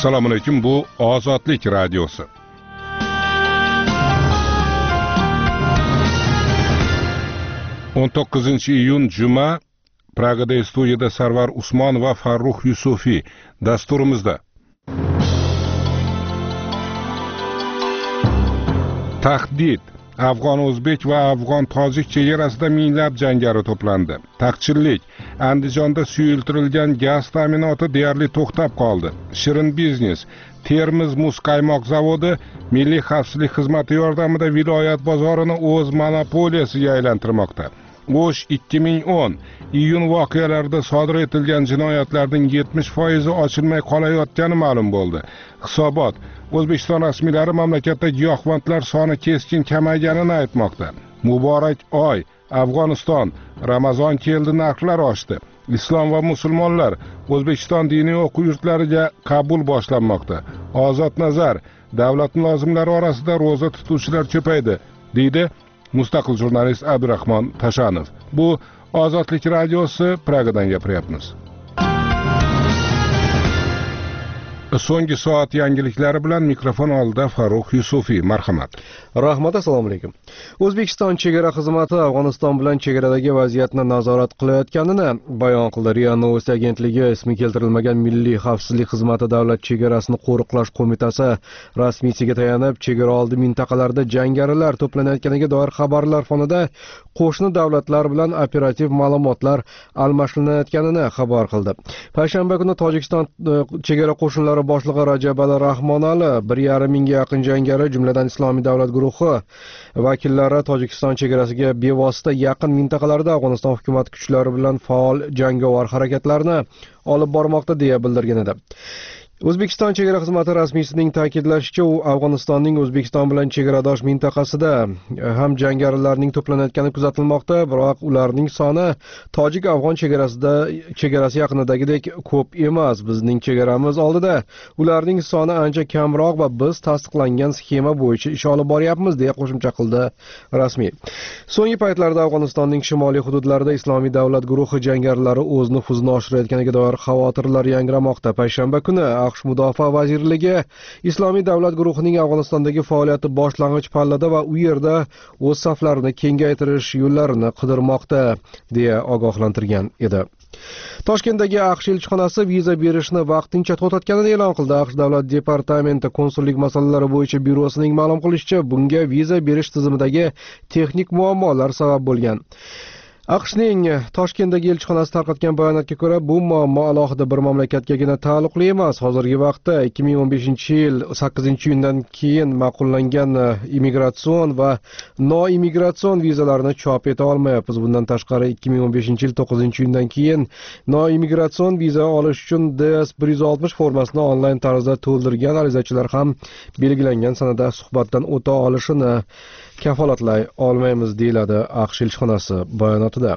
Assalomu alaykum, bu Ozodlik radiosi. o'n 19-iyun juma Pragada studiyada Sarvar Usmon va Farruh Yusufiy dasturimizda. Tahdid. Afg'on o'zbek va afg'on tojik chegarasida minglab jangari to'plandi. Taqchillik. Andijonda suyultirilgan gaz ta'minoti deyarli to'xtab qoldi. Shirin biznes. Termiz muz qaymoq zavodi Milliy xavfsizlik xizmati yordamida viloyat bozorini o'z monopoliyasiga aylantirmoqda. O'sh 2010 iyun voqealarida sodir etilgan jinoyatlarning 70% ochilmay qolayotgani ma'lum bo'ldi. Hisobot. O'zbekiston rasmiylari mamlakatda giyohvandlar soni keskin kamayganini aytmoqda. Muborak oy, Afg'oniston, Ramazon keldi, narxlar oshdi. Islom va musulmonlar O'zbekiston diniy o'quv yurtlariga qabul boshlanmoqda. Ozod nazar, davlat mulozimlari orasida ro'za tutuvchilar ko'paydi, deydi mustaqil jurnalist Abdurahmon Tashanov. Bu Ozodlik radiosi, Pragadan gapiryapmiz. So'nggi soat yangiliklari bilan mikrofon oldida Farruh Yusufiy. Marhamat. Rahmat, assalomu alaykum. O'zbekiston chegara xizmati Afg'oniston bilan chegaradagi vaziyatni nazorat qilayotganini bayon qildi. RIA Novosti agentligi ismi keltirilmagan Milliy xavfsizlik xizmati davlat chegarasini qo'riqlash qo'mitasi rasmiysiga tayanib, chegara oldi mintaqalarida jangarilar to'planayotganiga doir xabarlar fonida qo'shni davlatlar bilan operativ ma'lumotlar almashlanayotganini xabar qildi. Payshanba kuni Tojikiston chegara qo'shinlari boshlig'i Rajabali Rahmonali 1,5 mingga yaqin jangari, jumladan Islomiy davlat guruhi vakillari Tojikiston chegarasiga bevosita yaqin mintaqalarda Afg'oniston hukumat kuchlari bilan faol jangovar harakatlarni olib bormoqda deya bildirgan edi. O'zbekiston chegara xizmati rasmiysining ta'kidlashicha, u Afg'onistonning O'zbekiston bilan chegaradosh mintaqasida ham jangarilarning to'planayotgani kuzatilmoqda, biroq ularning soni tojik-afg'on chegarasi yaqinidagidek ko'p emas. Bizning chegaramiz oldida ularning soni ancha kamroq va biz tasdiqlangan sxema bo'yicha ish olib boryapmiz, deya qo'shimcha qildi rasmiy. So'nggi paytlarda Afg'onistonning shimoliy hududlarida Islomiy davlat guruhi jangarilari o'z nufuzini oshirayotganiga doir xavotirlar yangramoqda. Payshanba kuni AQSh Mudofaa vazirligi Islomiy davlat guruhining Afg'onistondagi faoliyati boshlang'ich pallada va u yerda o'z saflarini kengaytirish yo'llarini qidirmoqda, deya ogohlantirgan edi. Toshkentdagi AQSh elchixonasi viza berishni vaqtincha to'xtatganini e'lon qildi. AQSh davlat departamenti konsullik masalalari bo'yicha byurosining ma'lum qilishicha, bunga viza berish tizimidagi texnik muammolar sabab bo'lgan. AQShning Toshkentdagi elchixonasi tarqatgan bayonotga ko'ra, bu muammo alohida bir mamlakatgagina taalluqli emas. Hozirgi vaqtda 2015-yil 8-iyundan keyin ma'qullangan immigratsion va noimmigratsion vizalarni chop eta olmayapmiz. Bundan tashqari 2015-yil 9-iyundan keyin noimmigratsion viza olish uchun DS 160 formasini onlayn tarzda to'ldirgan arizachilar ham belgilangan sanada suhbatdan o'ta olishini kafolatlay olmaymiz, deyiladi AQSh elchixonasi bayonotida.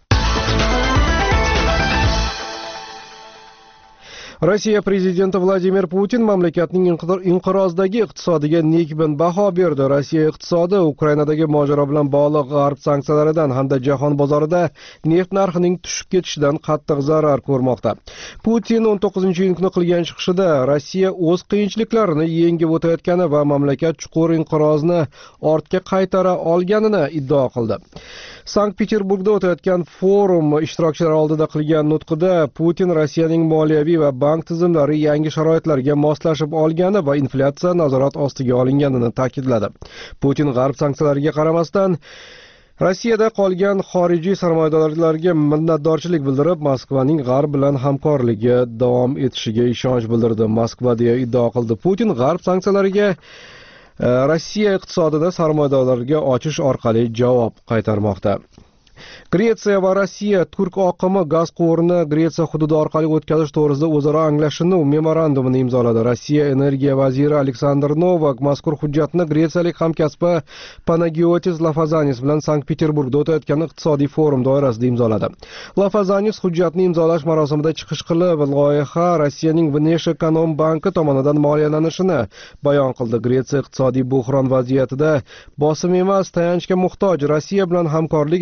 Rossiya prezidenti Vladimir Putin mamlakatning inqirozdagi iqtisodiga nekbin baho berdi. Rossiya iqtisodi Ukrainadagi mojaro bilan bog'liq g'arb sanksiyalaridan hamda jahon bozorida neft narxining tushib ketishidan qattiq zarar ko'rmoqda. Putin 19-iyun kuni qilgan chiqishida Rossiya o'z qiyinchiliklarini yengib o'tayotgani va mamlakat chuqur inqirozni ortga qaytara olganini iddao qildi. Sankt-Peterburgda o'tayotgan forum ishtirokchilari oldida qilgan nutqida Putin Rossiyaning moliyaviy va bank tizimlari yangi sharoitlarga moslashib olgani va inflyatsiya nazorat ostiga olinganini ta'kidladi. Putin g'arb sanksiyalariga qaramasdan Rossiyada qolgan xorijiy sarmoyadorlarga minnatdorchilik bildirib, Moskvaning g'arb bilan hamkorligi davom etishiga ishonch bildirdi. Moskva deya iddao qildi. Putin g'arb sanksiyalariga Rossiya iqtisodida sarmoyadorlarga ochish orqali javob qaytarmoqda. Gretsiya va Rossiya turk oqimi gaz quvurini Gretsiya hududi orqali o'tkazish to'g'risida o'zaro anglashuv memorandumini imzoladi. Rossiya energiya vaziri Aleksandr Novak mazkur hujjatni gretsiyalik hamkasbi Panagiotis Lafazanis bilan Sankt-Peterburgda o'tayotgan iqtisodiy forum doirasida imzoladi. Lafazanis hujjatni imzolash marosimida chiqish qilib, loyiha Rossiyaning Vneshekonombanki tomonidan moliyalanishini bayon qildi. Gretsiya iqtisodiy buhron vaziyatida bosim emas, tayanchga muhtoj. Rossiya bilan hamkorlik esa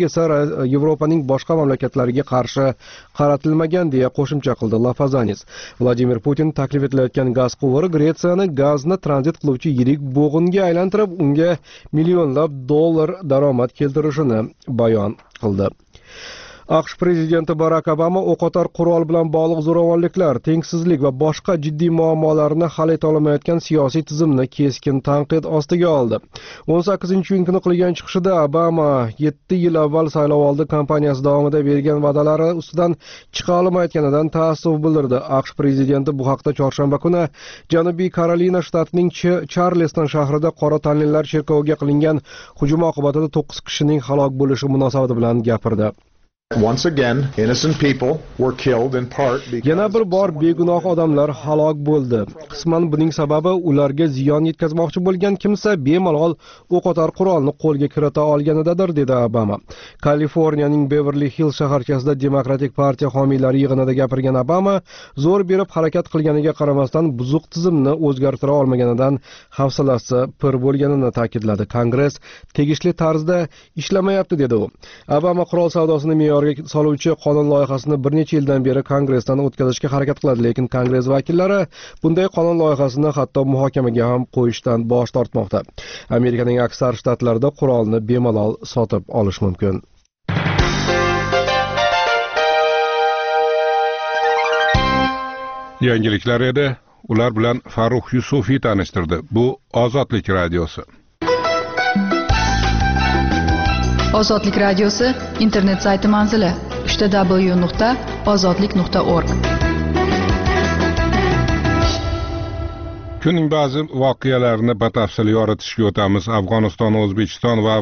Yevropaning boshqa mamlakatlariga qarshi qaratilmagan deya qo'shimcha qildi Lafazanis. Vladimir Putin taklif etilayotgan gaz quvuri Gretsiyani gazni tranzit qiluvchi yirik bo'g'inga aylantirib, unga millionlab dollar daromad keltirishini bayon qildi. AQSh prezidenti Barak Obama o'qotar qurol bilan bog'liq zo'ravonliklar, tengsizlik va boshqa jiddiy muammolarni hal eta olmayotgan siyosiy tizimni keskin tanqid ostiga oldi. 18-iyun kuni qilgan chiqishida Obama 7 yil avval saylovoldi kampaniyasi davomida bergan va'dalari ustidan chiqa olmayotganidan taassuf bildirdi. AQSh prezidenti bu haqda chorshanba kuni Janubiy Karolina shtatining Charleston shahrida qora tanlilar cherkoviga qilingan hujum oqibatida 9 kishining halok bo'lishi munosabati bilan gapirdi. Once again, innocent people were killed in part because Yana bir bor begunoh odamlar halok bo'ldi. Qisman buning sababi ularga ziyon yetkazmoqchi bo'lgan kimsa bemalol o'qotar qurolni qo'lga kirita olganidadir, dedi Obama. Kaliforniyaning Beverly Hills shaharchasida Demokratik partiya homiylari yig'inida gapirgan Obama zo'r berib harakat qilganiga qaramasdan buzuq tizimni o'zgartira olmaganidan hafsalasi pir bo'lganini ta'kidladi. Kongress tegishli tarzda ishlamayapti, dedi u. Obama qurol savdosini soluvchi qonun loyihasini bir necha yildan beri Kongressdan o'tkazishga harakat qiladi, lekin Kongress vakillari bunday qonun loyihasini hatto muhokamaga ham qo'yishdan bosh tortmoqda. Amerikaning aksar shtatlarida qurolni bemalol sotib olish mumkin. Yangiliklar edi, ular bilan Farruh Yusufiy tanishtirdi. Bu Ozodlik radiosi. Ozodlik radiosi internet sayti manzili www.ozodlik.org. Kunning ba'zi voqealarini batafsil yoritishga o'tamiz. Afg'oniston, O'zbekiston va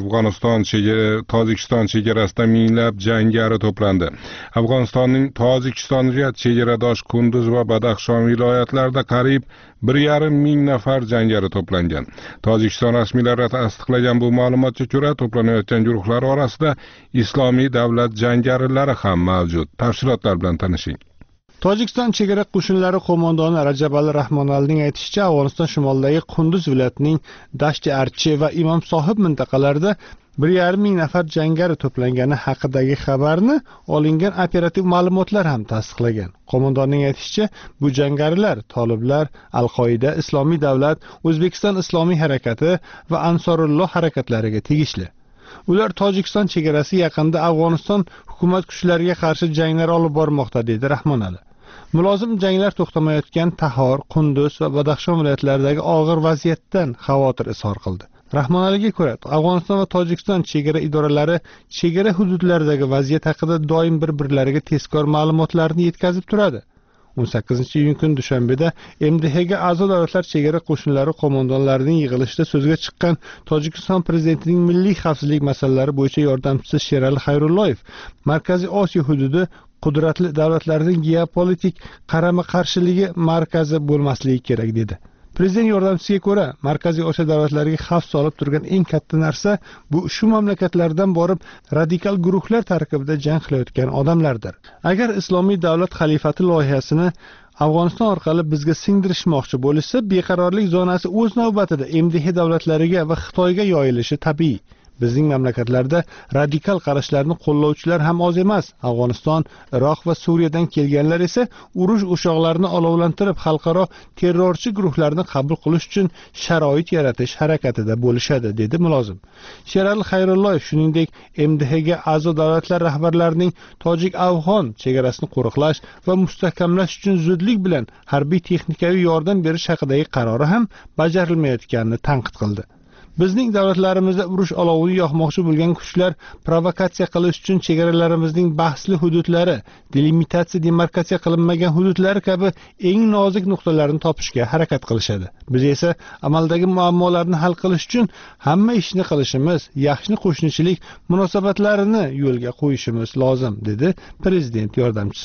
Tojikiston chegarasida minglab jangari to'plandi. Afg'onistonning Tojikistonga chegaradosh Kunduz va Badaxshon viloyatlarida qariyb 1,5 ming nafar jangari to'plangan. Tojikiston rasmiylari tasdiqlagan bu ma'lumotga ko'ra, to'planayotgan guruhlar orasida Islomiy davlat jangarilari ham mavjud. Tafsilotlar bilan tanishing. Tojikiston chegara qo'shinlari qo'mondoni Rajab Ali Rahmonalning aytishicha, Afg'oniston shimolidagi Kunduz viloyatining Dashti Archi va Imom Sohib mintaqalarida 1,5 ming nafar jangari to'plangani haqidagi xabarni olingan operativ ma'lumotlar ham tasdiqlagan. Qo'mondonning aytishicha, bu jangarilar Toliblar, Al-Qoida, Islomiy davlat, O'zbekiston islomiy harakati va Ansorulloh harakatlariga tegishli. Ular Tojikiston chegarasi yaqinida Afg'oniston hukumat kuchlariga qarshi janglar olib bormoqda, dedi Rahmonali. Mulozim janglar to'xtamayotgan Tahor, Qunduz va Badaxshon viloyatlaridagi og'ir vaziyatdan xavotir izhor qildi. Rahmonaliga ko'ra, Afg'oniston va Tojikiston chegara idoralari chegara hududlaridagi vaziyat haqida doim bir-birlariga tezkor ma'lumotlarni yetkazib turadi. 18-iyun kuni Dushanbeda MDHga a'zo davlatlar chegara qo'shinlari qo'mondonlarining yig'ilishida so'zga chiqqan Tojikiston prezidentining milliy xavfsizlik masalalari bo'yicha yordamchisi Sherali Xayrulloyev Markaziy Osiyo hududi qudratli davlatlarning geopolitik qarama-qarshiligi markazi bo'lmasligi kerak, dedi. Prezident yordamchisiga ko'ra, Markaziy Osiyo davlatlariga xavf solib turgan eng katta narsa bu shu mamlakatlardan borib radikal guruhlar tarkibida jang qilayotgan odamlardir. Agar Islomiy davlat xalifati loyihasini Afg'oniston orqali bizga singdirishmoqchi bo'lsa, beqarorlik zonasi o'z navbatida MDH davlatlariga va Xitoyga yoyilishi tabiiy. Bizning mamlakatlarda radikal qarashlarni qo'llovchilar ham oz emas. Afg'oniston, Iroq va Suriyadan kelganlar esa urush o'shoqlarini olovlantirib, xalqaro terrorchi guruhlarni qabul qilish uchun sharoit yaratish harakatida bo'lishadi, dedi mulozim. Sherali Xayrulloyev shuningdek MDHga a'zo davlatlar rahbarlarining tojik-afg'on chegarasini qo'riqlash va mustahkamlash uchun zudlik bilan harbiy texnikaviy yordam berish haqidagi qarori ham bajarilmayotganini tanqid qildi. Bizning davlatlarimizda urush olovini yoqmoqchi bo'lgan kuchlar provokatsiya qilish uchun chegaralarimizning bahsli hududlari, delimitatsiya demarkatsiya qilinmagan hududlari kabi eng nozik nuqtalarni topishga harakat qilishadi. Biz esa amaldagi muammolarni hal qilish uchun hamma ishni qilishimiz, yaxshi qo'shnichilik munosabatlarini yo'lga qo'yishimiz lozim, dedi prezident yordamchisi.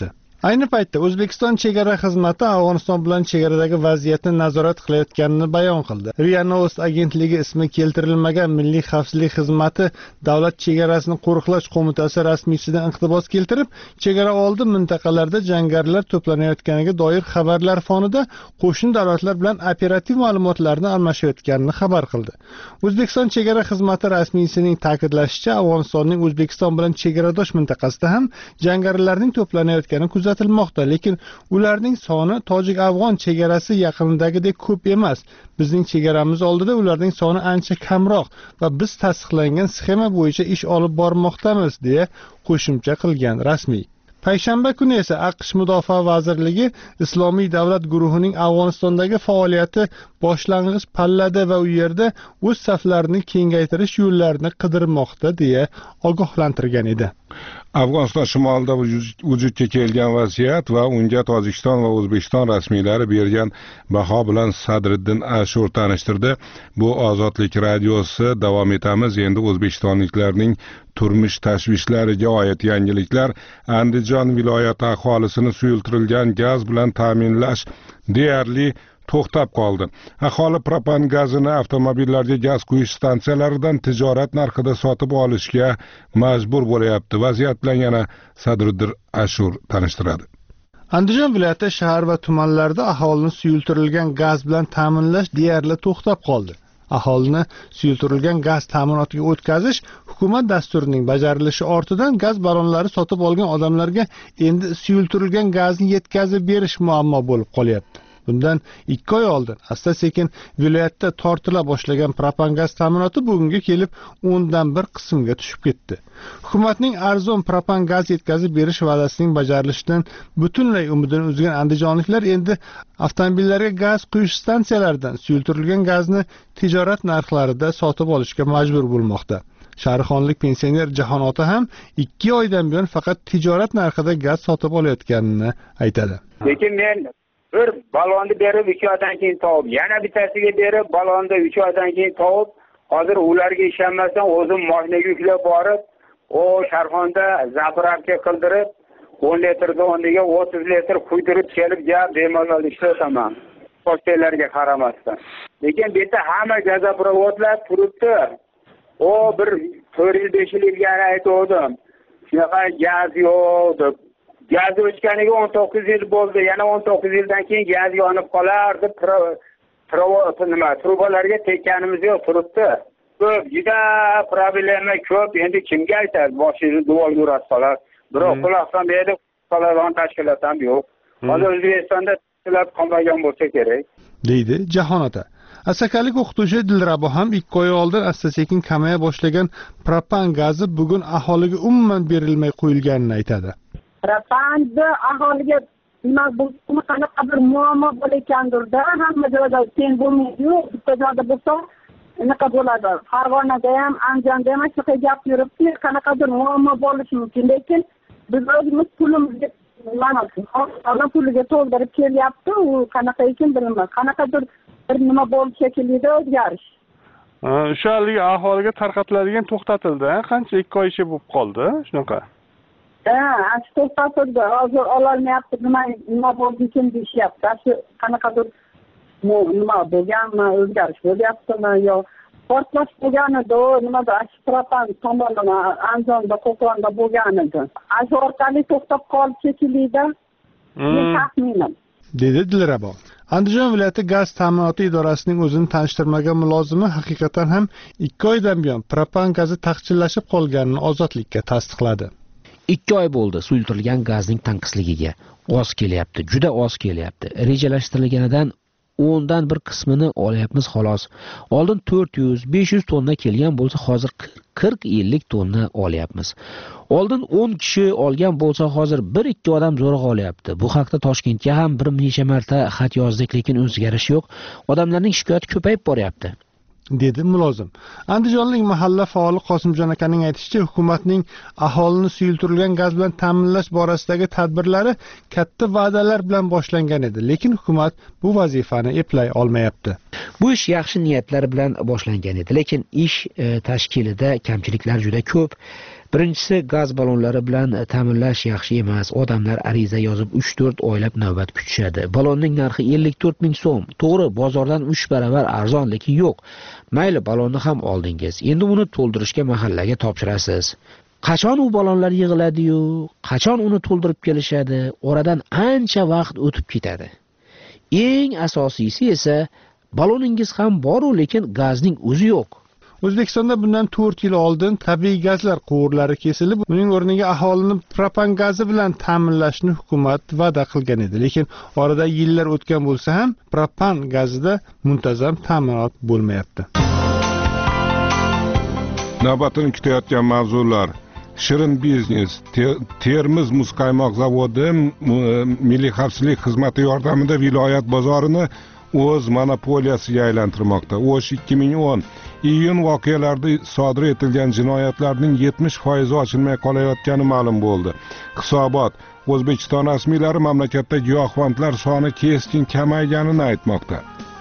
Ayni paytda O'zbekiston chegara xizmati Afg'oniston bilan chegaradagi vaziyatni nazorat qilayotganini bayon qildi. RIA Novost agentligi ismi keltirilmagan Milliy xavfsizlik xizmati Davlat chegarasini qo'riqlash qo'mitasi rasmiysidan iqtibos keltirib, chegara oldi mintaqalarda jangarilar to'planayotganiga doir xabarlar fonida qo'shni davlatlar bilan operativ ma'lumotlarni almashayotganini xabar qildi. O'zbekiston chegara xizmati rasmiysining ta'kidlashicha, Afg'onistonning O'zbekiston bilan chegaradosh mintaqasida ham jangarilarning to'planayotgani kuzatilmoqda, lekin ularning soni tojik-afg'on chegarasi yaqinidagidek ko'p emas. Bizning chegaramiz oldida ularning soni ancha kamroq va biz tasdiqlangan sxema bo'yicha ish olib bormoqdamiz, deya qo'shimcha qilgan rasmiy. Payshanba kuni esa AQSh Mudofaa vazirligi Islomiy davlat guruhining Afg'onistondagi faoliyati boshlang'ich pallada va u yerda o'z saflarini kengaytirish yo'llarini qidirmoqda, deya ogohlantirgan edi. Afg'oniston shimolida vujudga kelgan vaziyat va unga Tojikiston va O'zbekiston rasmiylari bergan baho bilan Sadriddin Ashur tanishtirdi. Bu Ozodlik radiosi. Davom etamiz. Endi o'zbekistonliklarning turmush tashvishlariga oid yangiliklar. Andijon viloyati aholisini suyultirilgan gaz bilan ta'minlash deyarli to'xtab qoldi. Aholi propan gazini avtomobillarga gaz quyish stansiyalaridan tijorat narxida sotib olishga majbur bo'layapti. Vaziyat bilan yana Sadriddin Ashur tanishtiradi. Andijon viloyati shahar va tumanlarda aholini suyultirilgan gaz bilan ta'minlash deyarli to'xtab qoldi. Aholini suyultirilgan gaz ta'minotiga o'tkazish hukumat dasturining bajarilishi ortidan gaz ballonlari sotib olgan odamlarga endi suyultirilgan gazni yetkazib berish muammo bo'lib qolyapti. Bundan 2 oy oldin asta-sekin viloyatda tortila boshlagan propan gaz ta'minoti bugunga kelib 10dan 1 qismga tushib ketdi. Hukumatning arzon propan gaz yetkazib berish va'dasining bajarilishidan butunlay umidini uzgan andijonliklar endi avtomobillarga gaz quyish stansiyalaridan suyultirilgan gazni tijorat narxlarida sotib olishga majbur bo'lmoqda. Shahrixonlik pensioner Jahon ota ham 2 oydan buyon faqat tijorat narxida gaz sotib olayotganini aytadi. Lekin men bir balonni berib 2 oydan keyin topib, yana bittasiga berib balonni 3 oydan keyin topib, hozir ularga ishonmasdan o'zim mashinaga yuklab borib, o Sharxonda zapravka qildirib 10 litrda o'rniga 30 litr quydirib kelib, bemalol ishlataman. Pochtalarga qaramasdan. Lekin bu yerda hamma gazoprovodlar turibdi. O bir 4-5 yil ilgari aytdim. Shunaqa gaz yo'q deb. Gaz o'chganiga 19 yil bo'ldi. Yana 19 yildan keyin gaz yonib qolar deb trubalarga tekkanimiz yo'q turibdi. Ko'p, juda problema ko'p. Endi kimga aytadi? Boshingizni duol yurasiz qolar. Biroq quloqdan berib qoladigan tashkilot ham yo'q. Hozir O'zbekistonda tashkilot qolmagan bo'lsa kerak, deydi Jahon ota. Asakalik o'qituvchi Dilrabo ham 2 oy oldin asta-sekin kamaya boshlagan propan gazi bugun aholiga umuman berilmay qo'yilganini aytadi. Propanni aholiga nima bo'lsa, qanaqa bir muammo bo'layotgandirda, hamma joyda teng bo'lmaydi-yu, bitta joyda bo'lsa, unaqa bo'ladi. Farg'onada ham, Andijonda ham shunaqa gap yuribdi, qanaqadir muammo bo'lishi mumkin, lekin biz o'zimiz pulimizga mana puliga to'ldirib kelyapti, u qanaqa ekan bilmayman. Qanaqadir bir nima bo'ldi shekillida o'zgarish. O'shalik aholiga tarqatiladigan to'xtatildi, qancha 2 oy ichi bo'lib qoldi, shunaqa. To'xtatildi, hozir ololmayapti, nima bo'ldi ekan deyishyapti. Shu qanaqadir nima bo'lganmi, o'zgarish bo'lyaptimi yo portlash bo'lganida, nimada propan tomonlama Andijonda, Qo'qonda bo'lgan edi. Shu orqali to'xtab qoldi shekillida. Taxminan, dedi Dilrabo. Andijon viloyati gaz ta'minoti idorasining o'zini tanishtirmagan mulozimi haqiqatan ham 2 oydan buyon propan gazi taqchillashib qolganini Ozodlikka tasdiqladi. 2 oy bo'ldi suyultirilgan gazning tanqisligiga. Oz kelyapti, juda oz kelyapti. Rejalashtirilganidan 10dan 1 qismini olyapmiz xolos. Oldin 400-500 tonna kelgan bo'lsa, hozir 40-50 tonna olyapmiz. Oldin 10 kishi olgan bo'lsa, hozir 1-2 odam zo'rg'a olyapti. Bu haqda Toshkentga ham bir necha marta xat yozdik, lekin o'zgarish yo'q. Odamlarning shikoyati ko'payib boryapti, dedi mulozim. Andijonlik mahalla faoli Qosimjon akaning aytishicha, hukumatning aholini suyultirilgan gaz bilan ta'minlash borasidagi tadbirlari katta va'dalar bilan boshlangan edi, lekin hukumat bu vazifani eplay olmayapti. Bu ish yaxshi niyatlar bilan boshlangan edi, lekin ish tashkilida kamchiliklar juda ko'p. Birinchisi, gaz ballonlari bilan ta'minlash yaxshi emas. Odamlar ariza yozib 3-4 oylab navbat kutishadi. Ballonning narxi 54 ming so'm. To'g'ri, bozordan 3 baravar arzon, lekin yo'q. Mayli, ballonni ham oldingiz. Endi uni to'ldirishga mahallaga topshirasiz. Qachon u ballonlar yig'iladi-yu, qachon uni to'ldirib kelishadi? Oradan ancha vaqt o'tib ketadi. Eng asosiysi esa balloningiz ham bor-u, lekin gazning o'zi yo'q. O'zbekistonda bundan 4 yil oldin tabiiy gazlar quvurlari kesilib, uning o'rniga aholini propan gazi bilan ta'minlashni hukumat va'da qilgan edi. Lekin orada yillar o'tgan bo'lsa ham propan gazida muntazam ta'minot bo'lmayapti. Navbatini kutayotgan mavzular: Shirin biznes, Termiz muzqaymoq zavodi Milliy xavfsizlik xizmati yordamida viloyat bozorini o'z monopoliyasiga aylantirmoqda. O'sh 2010 iyun voqealarida sodir etilgan jinoyatlarning 70% ochilmay qolayotgani ma'lum bo'ldi. Hisobot: O'zbekiston rasmiylari mamlakatda giyohvandlar soni keskin kamayganini aytmoqda.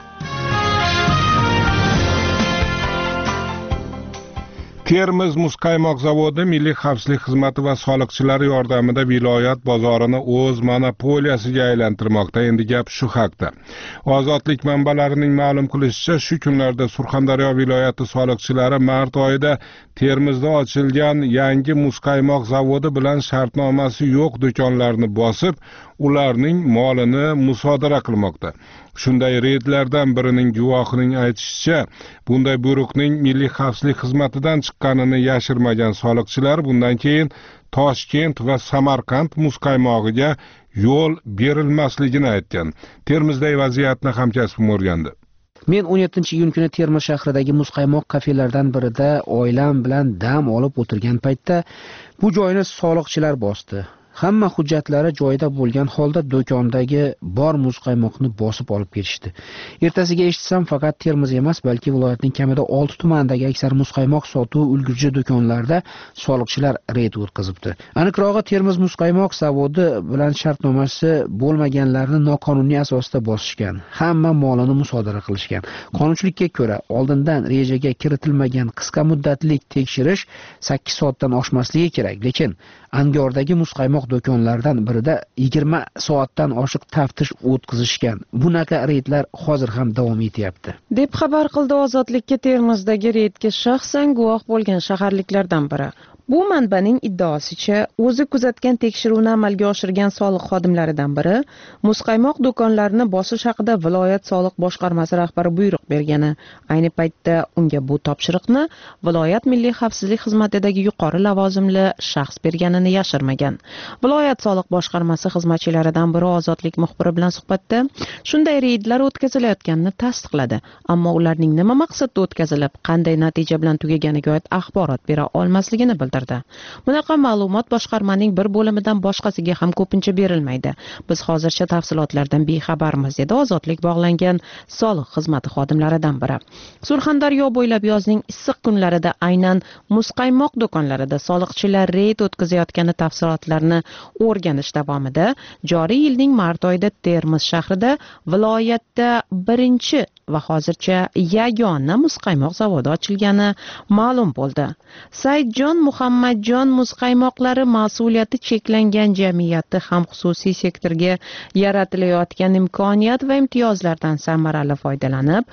Termiz muzqaymoq zavodi Milliy xavfsizlik xizmati va soliqchilar yordamida viloyat bozorini o'z monopoliyasiga aylantirmoqda. Endi gap shu haqda. Ozodlik manbalarining ma'lum qilishicha, shu kunlarda Surxondaryo viloyati soliqchilari mart oyida Termizda ochilgan yangi muzqaymoq zavodi bilan shartnomasi yo'q do'konlarni bosib, ularning molini musodara qilmoqda. Shunday reydlardan birining guvohining aytishicha, bunday buyruqning Milliy xavfsizlik xizmatidan chiqqanini yashirmagan soliqchilar bundan keyin Toshkent va Samarqand muzqaymog'iga yo'l berilmasligini aytgan. Termizdagi vaziyatni hamkasbim o'rgandi. Men 17-iyun kuni Termiz shahridagi muzqaymoq kafelardan birida oilam bilan dam olib o'tirgan paytda bu joyni soliqchilar bosdi. Hamma hujjatlari joyida bo'lgan holda do'kondagi bor muzqaymoqni bosib olib ketishdi. Ertasiga eshitsam, faqat Termiz emas, balki viloyatning kamida 6 tumandagi aksar muzqaymoq sotuv ulgurji do'konlarda soliqchilar reyd o'tkazibdi. Aniqrog'i, Termiz muzqaymoq zavodi bilan shartnomasi bo'lmaganlarni noqonuniy asosda bosishgan. Hamma molini musodara qilishgan. Qonunchilikka ko'ra, oldindan rejaga kiritilmagan qisqa muddatli tekshirish 8 soatdan oshmasligi kerak, lekin Angordagi muzqaymoq do'konlardan birida 20 soatdan oshiq taftish o'tkazishgan. Bunaqa reydlar hozir ham davom etyapti, deb xabar qildi Ozodlikka Termizdagi reydga shaxsan guvoh bo'lgan shaharliklardan biri. Bu manbaning iddaosicha, o'zi kuzatgan tekshiruvni amalga oshirgan soliq xodimlaridan biri muzqaymoq do'konlarini bosish haqida viloyat soliq boshqarmasi rahbari buyruq bergani. Ayni paytda unga bu topshiriqni viloyat Milliy xavfsizlik xizmatidagi yuqori lavozimli shaxs berganini yashirmagan. Viloyat soliq boshqarmasi xizmatchilaridan biri Ozodlik muxbiri bilan suhbatda shunday reydlar o'tkazilayotganini tasdiqladi, ammo ularning nima maqsadda o'tkazilib, qanday natija bilan tugaganiga oid axborot bera olmasligini bildirdi. Bunaqa ma'lumot boshqarmaning bir bo'limidan boshqasiga ham ko'pincha berilmaydi. Biz hozircha tafsilotlardan bexabarmiz, dedi Ozodlik bog'langan soliq xizmati xodimlaridan biri. Surxondaryo bo'ylab yozning issiq kunlarida aynan muzqaymoq do'konlarida soliqchilar reyd o'tkazayotgani tafsilotlarini o'rganish davomida joriy yilning mart oyida Termiz shahrida viloyatda birinchi va hozircha yagona muzqaymoq zavodi ochilgani ma'lum bo'ldi. Saidjon Muhammadjon muzqaymoqlari mas'uliyati cheklangan jamiyati ham xususiy sektorga yaratilayotgan imkoniyat va imtiyozlardan samarali foydalanib,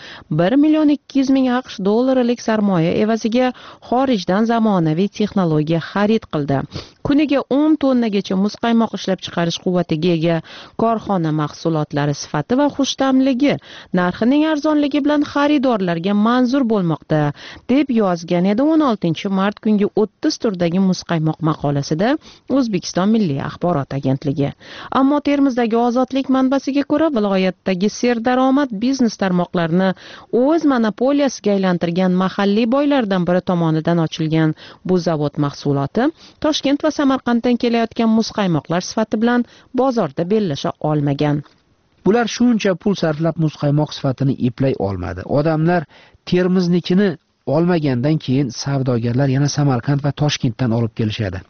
1,2 million $lik sarmoya evaziga xorijdan zamonaviy texnologiya xarid qildi. Kuniga 10 tonnagacha muzqaymoq ishlab chiqarish quvvatiga ega korxona mahsulotlari sifati va xushta'mligi narxining arzonligi bilan xaridorlarga manzur bo'lmoqda, deb yozgan edi 16 mart kungi 30 turdagi muzqaymoq maqolasida O'zbekiston Milliy axborot agentligi. Ammo Termizdagi Ozodlik manbasiga ko'ra, viloyatdagi serdaromad biznes tarmoqlarini o'z monopoliyasiga aylantirgan mahalliy boylardan biri tomonidan ochilgan bu zavod mahsuloti Toshkent va Samarqanddan kelayotgan muzqaymoqlar sifati bilan bozorda bellasha olmagan. Bular shuncha pul sarflab muzqaymoq sifatini eplay olmadi. Odamlar Termiznikini olmagandan keyin savdogarlar yana Samarqand va Toshkentdan olib kelishadi.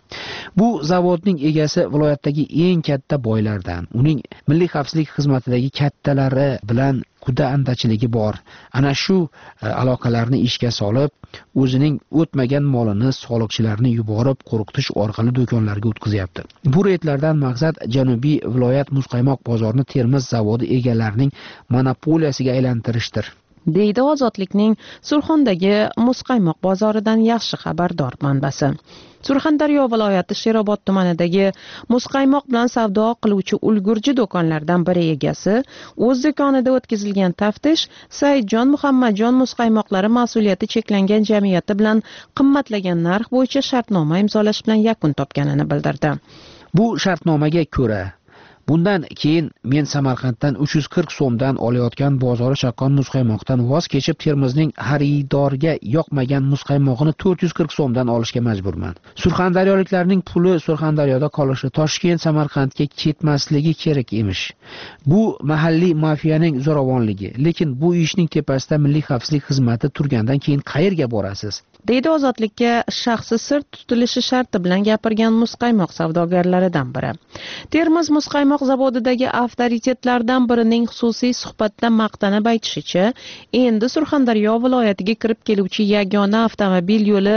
Bu zavodning egasi viloyatdagi eng katta boylardan, uning milliy xavfsizlik xizmatidagi kattalari bilan quda andachiligi bor. Ana shu aloqalarni ishga solib, o'zining o'tmagan molini soliqchilarni yuborib, qo'rqitish orqali do'konlarga o'tkazyapti. Bu reydlardan maqsad Janubiy viloyat muzqaymoq bozorini Termiz zavodi egalarining monopoliyasiga aylantirishdir, deydi Ozodlikning Surxondagi muzqaymoq bozoridan yaxshi xabardor manbasi. Surxondaryo viloyati Sherobod tumanidagi muzqaymoq bilan savdo qiluvchi ulgurji do'konlardan biri egasi o'z do'konida o'tkazilgan taftish Saidjon Muhammadjon muzqaymoqlari mas'uliyati cheklangan jamiyati bilan qimmatlagan narx bo'yicha shartnoma imzolash bilan yakun topganini bildirdi. Bu shartnomaga ko'ra bundan keyin men Samarqanddan 340 so'mdan olayotgan bozori chaqqon muzqaymoqdan voz kechib, Termizning xaridorga yoqmagan muzqaymog'ini 440 so'mdan olishga majburman. Surxondaryoliklarning puli Surxondaryoda qolishi, Toshkent, Samarqandga ketmasligi kerak emish. Bu mahalliy mafiyaning zo'ravonligi, lekin bu ishning tepasida milliy xavfsizlik xizmati turgandan keyin qayerga borasiz? deydi Ozodlikka shaxsi sir tutilishi sharti bilan gapirgan muzqaymoq savdogarlaridan biri. Termiz muzqaymoq zavodidagi avtoritetlardan birining xususiy suhbatda maqtanib aytishicha, endi Surxondaryo viloyatiga kirib keluvchi yagona avtomobil yo'li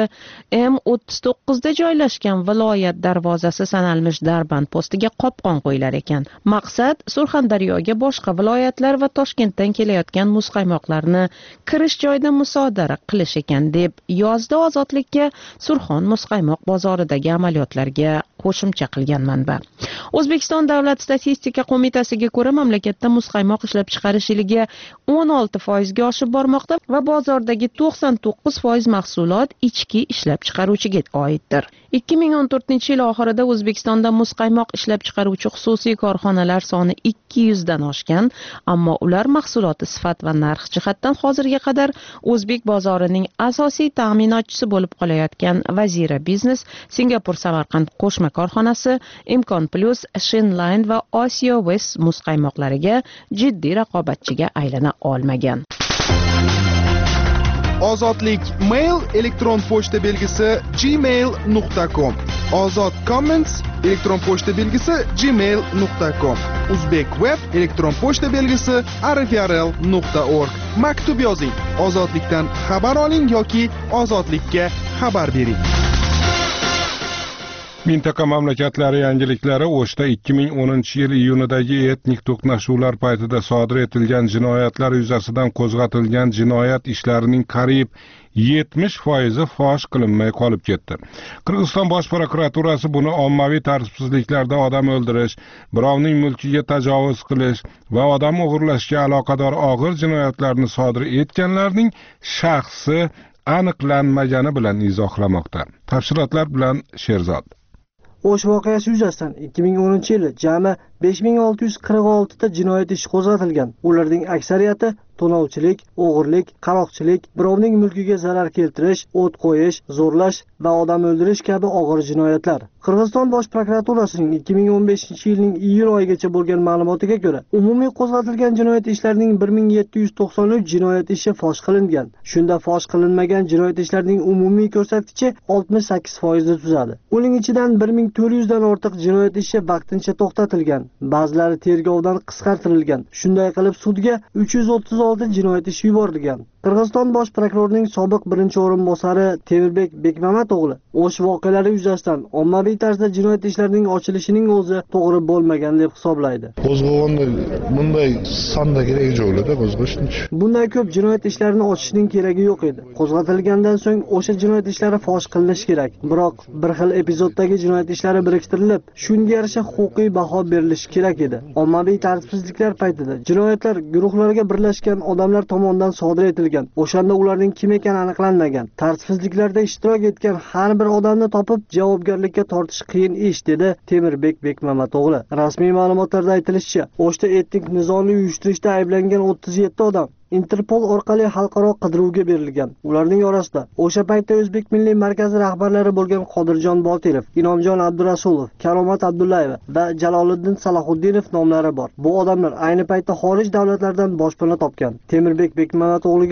M39 da joylashgan viloyat darvozasi sanalmish Darband postiga qopqon qo'yilar ekan. Maqsad Surxondaryoga boshqa viloyatlar va Toshkentdan kelayotgan muzqaymoqlarni kirish joyida musodara qilish ekan deb yozdi Ozodlikka Surxon muzqaymoq bozoridagi amaliyotlarga qo'shimcha qilgan manba. O'zbekiston Davlat statistika qo'mitasiga ko'ra, mamlakatda muzqaymoq ishlab chiqarish yiliga 16% ga oshib bormoqda va bozordagi 99% mahsulot ichki ishlab chiqaruvchiga oiddir. 2014-yil oxirida O'zbekistonda muzqaymoq ishlab chiqaruvchi xususiy korxonalar soni 200 dan oshgan, ammo ular mahsuloti sifat va narx jihatdan hozirga qadar o'zbek bozorining asosiy ta'minotchisi bo'lib qolayotgan Vazira Biznes, Singapur Samarqand qo'shma korxonasi, Imkon Plus, Shinline va Osiyo West muzqaymoqlariga jiddiy raqobatchiga aylana olmagan. Ozodlik mail elektron pochta belgisi gmail.com. Ozod comments elektron pochta belgisi gmail.com. Uzbek web elektron pochta belgisi rfrl.org. Maktub yozing, ozodlikdan xabar oling yoki ozodlikka xabar bering. Mintaqa mamlakatlari yangiliklari O'shda 2010-yil iyunidagi etnik to'qnashuvlar paytida sodir etilgan jinoyatlar yuzasidan qo'zg'atilgan jinoyat ishlarining qariyb 70% fosh qilinmay qolib ketdi. Qirg'iziston bosh prokuraturasi buni ommaviy tartibsizliklarda odam o'ldirish, birovning mulkiga tajovuz qilish va odam o'g'irlashga aloqador og'ir jinoyatlarni sodir etganlarning shaxsi aniqlanmagani bilan izohlamoqda. Tafsilotlar bilan Sherzod. O'sh voqeasi yuzasidan 2010-yili jami 5646 ta jinoyat ishi qo'zg'atilgan. Ularning aksariyati tonovchilik, o'g'irlik, qaroqchilik, birovning mulkiga zarar keltirish, o't qo'yish, zo'rlash va odam o'ldirish kabi og'ir jinoyatlar. Qirg'iziston bosh prokuraturasining 2015-yilning iyun oyigacha bo'lgan ma'lumotiga ko'ra, umumiy qo'zg'atilgan jinoyat ishlarining 1793 jinoyat ishi fosh qilingan. Shunda fosh qilinmagan jinoyat ishlarining umumiy ko'rsatkichi 68% ni tuzadi. Uning ichidan 1400 dan ortiq jinoyat ishi vaqtincha to'xtatilgan, ba'zilari tergovdan qisqartirilgan. Shunday qilib sudga 336 jinoyat ishi yuborilgan. Qirg'iziston bosh prokurorining sobiq birinchi o'rinbosari Temirbek Bekmamatog'li O'sh voqealari yuzasidan ommaviy tarzda jinoyat ishlarining ochilishining o'zi to'g'ri bo'lmagan deb hisoblaydi. Qo'zg'olonda bunday sonda keragi yo'q-da, qo'zg'ashning. Bunday ko'p jinoyat ishlarini ochishning keragi yo'q edi. Qo'zg'atilgandan so'ng o'sha jinoyat ishlari fosh qilinishi kerak. Biroq bir xil epizoddagi jinoyat ishlari biriktirilib, shunga yarasha huquqiy baho berilishi kerak edi. Ommaviy tartibsizliklar paytida jinoyatlar guruhlarga birlashgan odamlar tomonidan sodir etilgan. O'shanda ularning kim ekani aniqlanmagan. Tartibsizliklarda ishtirok etgan har bir odamni topib javobgarlikka tortish qiyin ish, dedi Temirbek Bekmamatog'li. Rasmiy ma'lumotlarda aytilishicha, O'shda etnik nizoni uyushtirishda ayblangan 37 odam Interpol orqali xalqaro qidiruvga berilgan. Ularning orasida o'sha paytda O'zbek Milliy markazi rahbarlari bo'lgan Qodirjon Botirov, Inomjon Abdurasulov, Karomat Abdullayeva va Jaloliddin Salahuddinov nomlari bor. Bu odamlar ayni paytda xorij davlatlardan boshpana topgan. Temirbek Bekmamatog'liga ko'ra,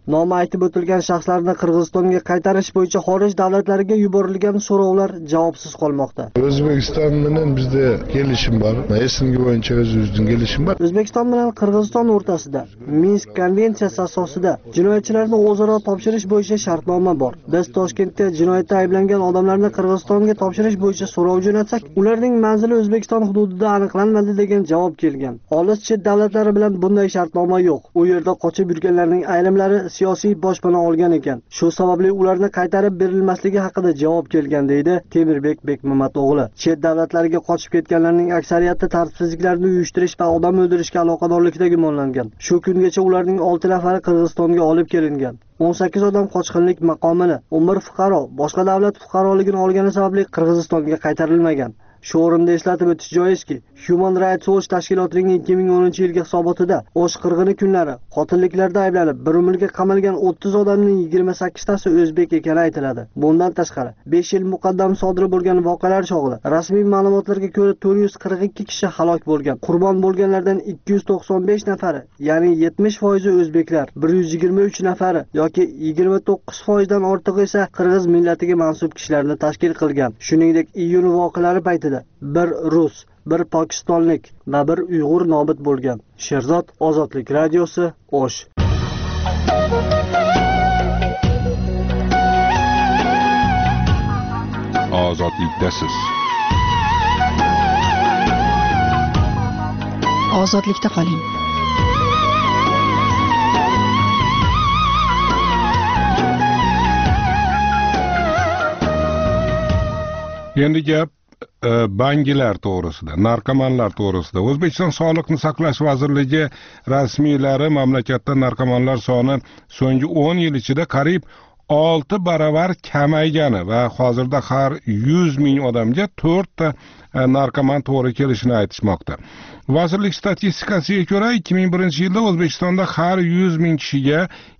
Nomi aytib o'tilgan shaxslarni Qirg'izistonga qaytarish bo'yicha xorij davlatlariga yuborilgan so'rovlar javobsiz qolmoqda. O'zbekiston bilan bizda kelishim bor. Esimga bo'yicha o'zimizning kelishim bor. O'zbekiston bilan Qirg'iziston o'rtasida Minsk konvensiyasi asosida jinoyatchilarni o'zaro topshirish bo'yicha shartnoma bor. Biz Toshkentda jinoyatda ayblangan odamlarni Qirg'izistonga topshirish bo'yicha so'rov jo'natsak, ularning manzili O'zbekiston hududida aniqlanmadi degan javob kelgan. Olis chet davlatlari bilan bunday shartnoma yo'q. U yerda qochib yurganlarning ayrimlari siyosiy boshpana olgan ekan. Shu sababli ularni qaytarib berilmasligi haqida javob kelgan deydi Temirbek Bekmamatog'li. Chet davlatlarga qochib ketganlarning aksariyati tartibsizliklarni uyushtirish va odam o'ldirishga aloqadorlikda gumonlangan. Shu kungacha ularning 6 nafari Qirg'izistonga olib kelingan. 18 odam qochqinlik maqomini, 11 fuqaro boshqa davlat fuqaroligini olgani sababli Qirg'izistonga qaytarilmagan. Shu o'rinda eslatib o'tish joizki, Human Rights Watch tashkilotining 2010-yilgi hisobotida O'sh qirg'ini kunlari qotilliklarda ayblanib, bir umrga qamalgan 30 odamning 28 tasi o'zbek ekani aytiladi. Bundan tashqari, 5 yil muqaddam sodir bo'lgan voqealar chog'ida rasmiy ma'lumotlarga ko'ra 442 kishi halok bo'lgan. Qurbon bo'lganlardan 295 nafari, ya'ni 70% o'zbeklar, 123 nafari yoki 29% dan ortig'i esa qirg'iz millatiga mansub kishilarni tashkil qilgan. Shuningdek, iyun voqealari paytida bir rus, bir pokistonlik va bir uyg'ur nobud bo'lgan. Sherzod, Ozodlik radiosi, O'sh. Ozodlikdasiz. Ozodlikda qoling. Endi gap bangilar to'g'risida, narkomanlar to'g'risida. O'zbekiston Sog'liqni saqlash vazirligi rasmiylari mamlakatda narkomanlar soni so'nggi 10 yil ichida qariyb 6 baravar kamaygani va hozirda har 100 ming odamga 4 ta narkoman to'g'ri kelishini aytishmoqda. Vazirlik statistikasiga ko'ra 2001-yilda O'zbekistonda har 100 ming kishiga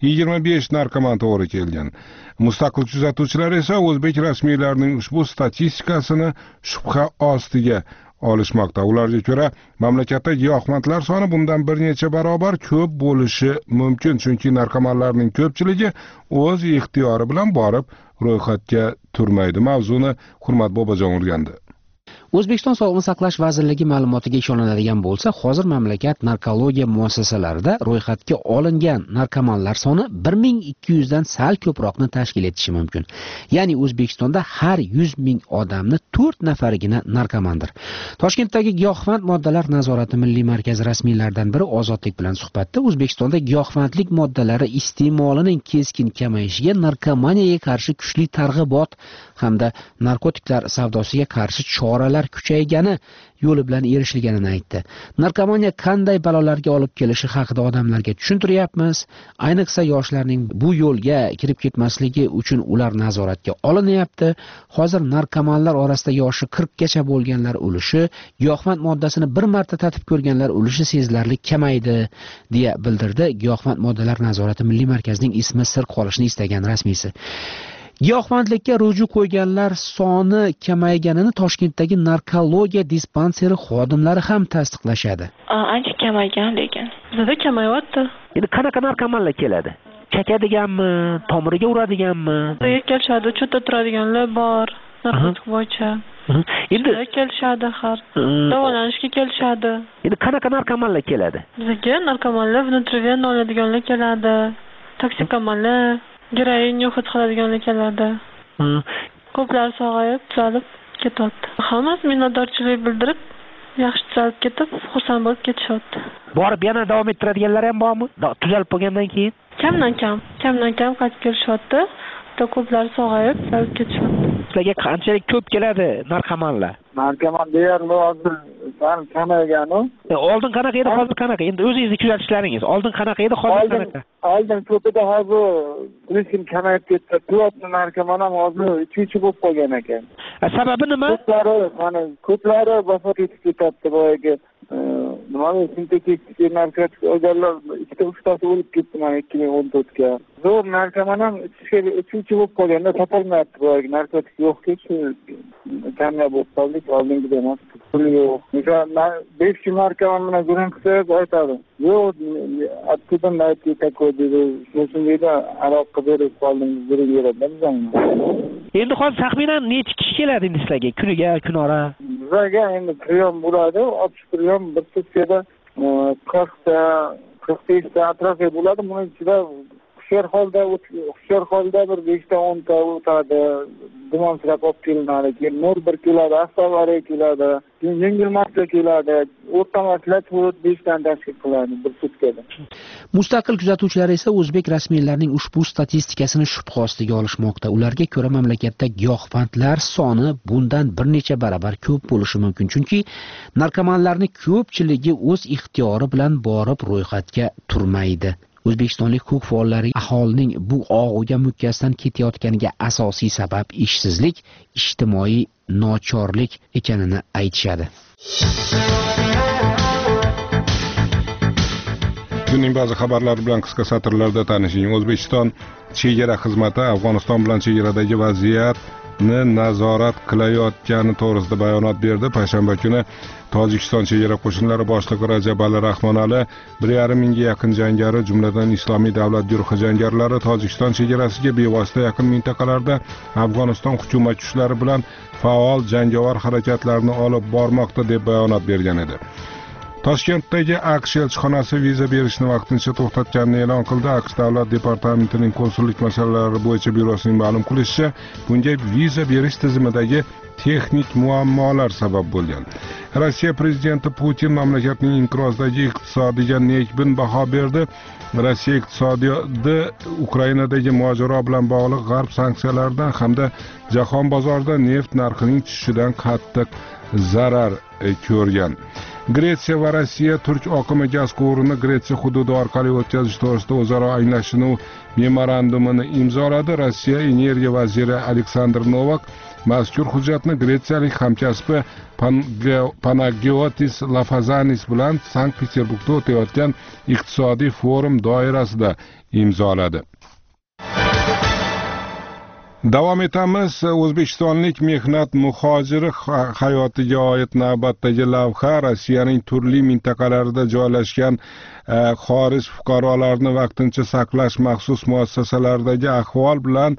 25 narkoman to'g'ri kelgan. Mustaqil kuzatuvchilar esa o'zbek rasmiylarining ushbu statistikasini shubha ostiga olishmoqda. Ularga ko'ra, mamlakatda giyohvandlar soni bundan bir necha barobar ko'p bo'lishi mumkin, chunki narkomanlarning ko'pchiligi o'z ixtiyori bilan borib ro'yxatga turmaydi. Mavzuni Hurmat Bobojon o'rgandi. O'zbekiston Sog'liqni saqlash vazirligi ma'lumotiga ishoniladigan bo'lsa, hozir mamlakat narkologiya muassasalarida ro'yxatga olingan narkomanlar soni 1200 dan sal ko'proqni tashkil etishi mumkin. Ya'ni O'zbekistonda har 100 ming odamni 4 nafarigina narkomandir. Toshkentdagi giyohvand moddalar nazorati milliy markazi rasmiylaridan biri Ozodlik bilan suhbatda O'zbekistonda giyohvandlik moddalari iste'molining keskin kamayishiga, narkomaniyaga qarshi kuchli targ'ibot hamda narkotiklar savdosiga qarshi choralar kuchaygani yo'li bilan erishilganini aytdi. Narkomaniya qanday balolarga olib kelishi haqida odamlarga tushuntiryapmiz. Ayniqsa yoshlarning bu yo'lga kirib ketmasligi uchun ular nazoratga olinyapti. Hozir narkomanlar orasida yoshi 40 gacha bo'lganlar ulushi, giyohvand moddasini bir marta tatib ko'rganlar ulushi sezilarli kamaydi, deya bildirdi giyohvand moddalar nazorati milliy markazining ismi sir qolishini istagan rasmiysi. Giyohvandlikka ruju qo'yganlar soni kamayganini Toshkentdagi narkologiya dispanseri xodimlari ham tasdiqlashadi. Ancha kamaygan lekin. Bizda kamayyapti. Endi qanaqa narkomanlar keladi? Chakadiganmi, tomiriga uradiganmi? Bizga kelishadi, cho'ta turadiganlar bor, narkotik bo'yicha. Endi kelishadi har. Davolanishga kelishadi. Endi qanaqa narkomanlar keladi? Bizga narkomanlar внутривен oladiganlar keladi. Toksikomanlar Girayin yo'qot qiladiganlar keladi. Ko'plar sog'ayib, tuzalib ketyapti. Hammasi minnatdorchilik bildirib, yaxshi tuzalib ketib, xursand bo'lib ketishyapti. Borib yana davom ettiradiganlar ham bormi? Tuzalib bo'lgandan keyin? Kamdan kam qaytib kelishyapti. Ko'plar sog'ayib, tuzalib ketishyapti. Sizlarga qanchalik ko'p keladi narkomanlar? Narkoman deyarli hozir kamayganu. Oldin qanaqa edi, hozir qanaqa? Endi o'zingizni kuzatishlaringiz. Oldin qanaqa edi, hozir qanaqa? Oldin ko'pida hozir lekin kamayib ketdi. To'rt narkoman ham hozir 2-3 bo'lib qolgan ekan. Sababi nima? Ko'plari vafot etib ketdi boyagi mana sintetik narkotik olganlar ikkita uchtasi o'lib ketdi mana 2014ga. Zo'r narkoman ham ichuvchi bo'lib qolganda topolmayapti. Bu narkotik yo'q-ku, kamyob bo'lib qoldik, oldingida emas. Pul yo'q. Misol 5 kun narkoman bilan gurung qilib aytadi. Yo'q, откуда найти такой dedi. Shunday deydi, aroqqa berib qoldingiz, berib beradi bizga. Endi hozir taxminan necha kishi keladi endi sizlarga kuniga, kunora? Bizga endi priyom bo'ladi, 60 priyom bir sutkada 40 ta 45 ta atrofida bo'ladi. Buning ichida hushyor holda bir 5 ta 10 ta o'tadi. Dimonsirab olib kelinadi. Keyin nur 1 keladi, avtovari keladi, yengil massa keladi. O'rtamaslar 5 dan tashkil qiladi bir sutkada. Mustaqil kuzatuvchilar esa o'zbek rasmiylarining ushbu statistikasini shubha ostiga olishmoqda. Ularga ko'ra mamlakatda giyohvandlar soni bundan bir necha barobar ko'p bo'lishi mumkin, chunki narkomanlarning ko'pchiligi o'z ixtiyori bilan borib ro'yxatga turmaydi. O'zbekistonlik huquq faollari aholining bu og'uga mukkasidan ketayotganiga asosiy sabab ishsizlik, ijtimoiy nochorlik ekanini aytishadi. Kunning ba'zi xabarlari bilan qisqa satrlarda tanishing. O'zbekiston chegara xizmati Afg'oniston bilan chegaradagi vaziyatni nazorat qilayotgani to'g'risida bayonot berdi. Payshanba kuni Tojikiston chegara qo'shinlari boshlig'i Rajab Ali Rahmonali 1,5 mingga yaqin jangari, jumladan Islomiy davlat guruhi jangarilari Tojikiston chegarasiga bevosita yaqin mintaqalarda Afg'oniston hukumat kuchlari bilan faol jangovar harakatlarni olib bormoqda deb bayonot bergan edi. Toshkentdagi AQSh elchixonasi viza berishni vaqtincha to'xtatganini e'lon qildi. AQSh davlat departamentining konsullik masalalari bo'yicha byurosining ma'lum qilishicha, bunga viza berish tizimidagi texnik muammolar sabab bo'lgan. Rossiya prezidenti Putin mamlakatning inqirozdagi iqtisodiga nekbin baho berdi. Rossiya iqtisodiyoti Ukrainadagi mojaro bilan bog'liq g'arb sanksiyalaridan hamda jahon bozorida neft narxining tushishidan qattiq zarar ko'rgan. Gretsiya va Rossiya turk oqimi gaz quvurini Gretsiya hududi orqali o'tkazish to'g'risida o'zaro anglashuv memorandumini imzoladi. Rossiya energiya vaziri Aleksandr Novak mazkur hujjatni gretsiyalik hamkasbi Panagiotis Lafazanis bilan Sankt-Peterburgda o'tayotgan iqtisodiy forum doirasida imzoladi. Davom etamiz. O'zbekistonlik mehnat muhojiri hayotiga oid navbatdagi lavha Rossiyaning turli mintaqalarida joylashgan xorij fuqarolarini vaqtincha saqlash maxsus muassasalaridagi ahvol bilan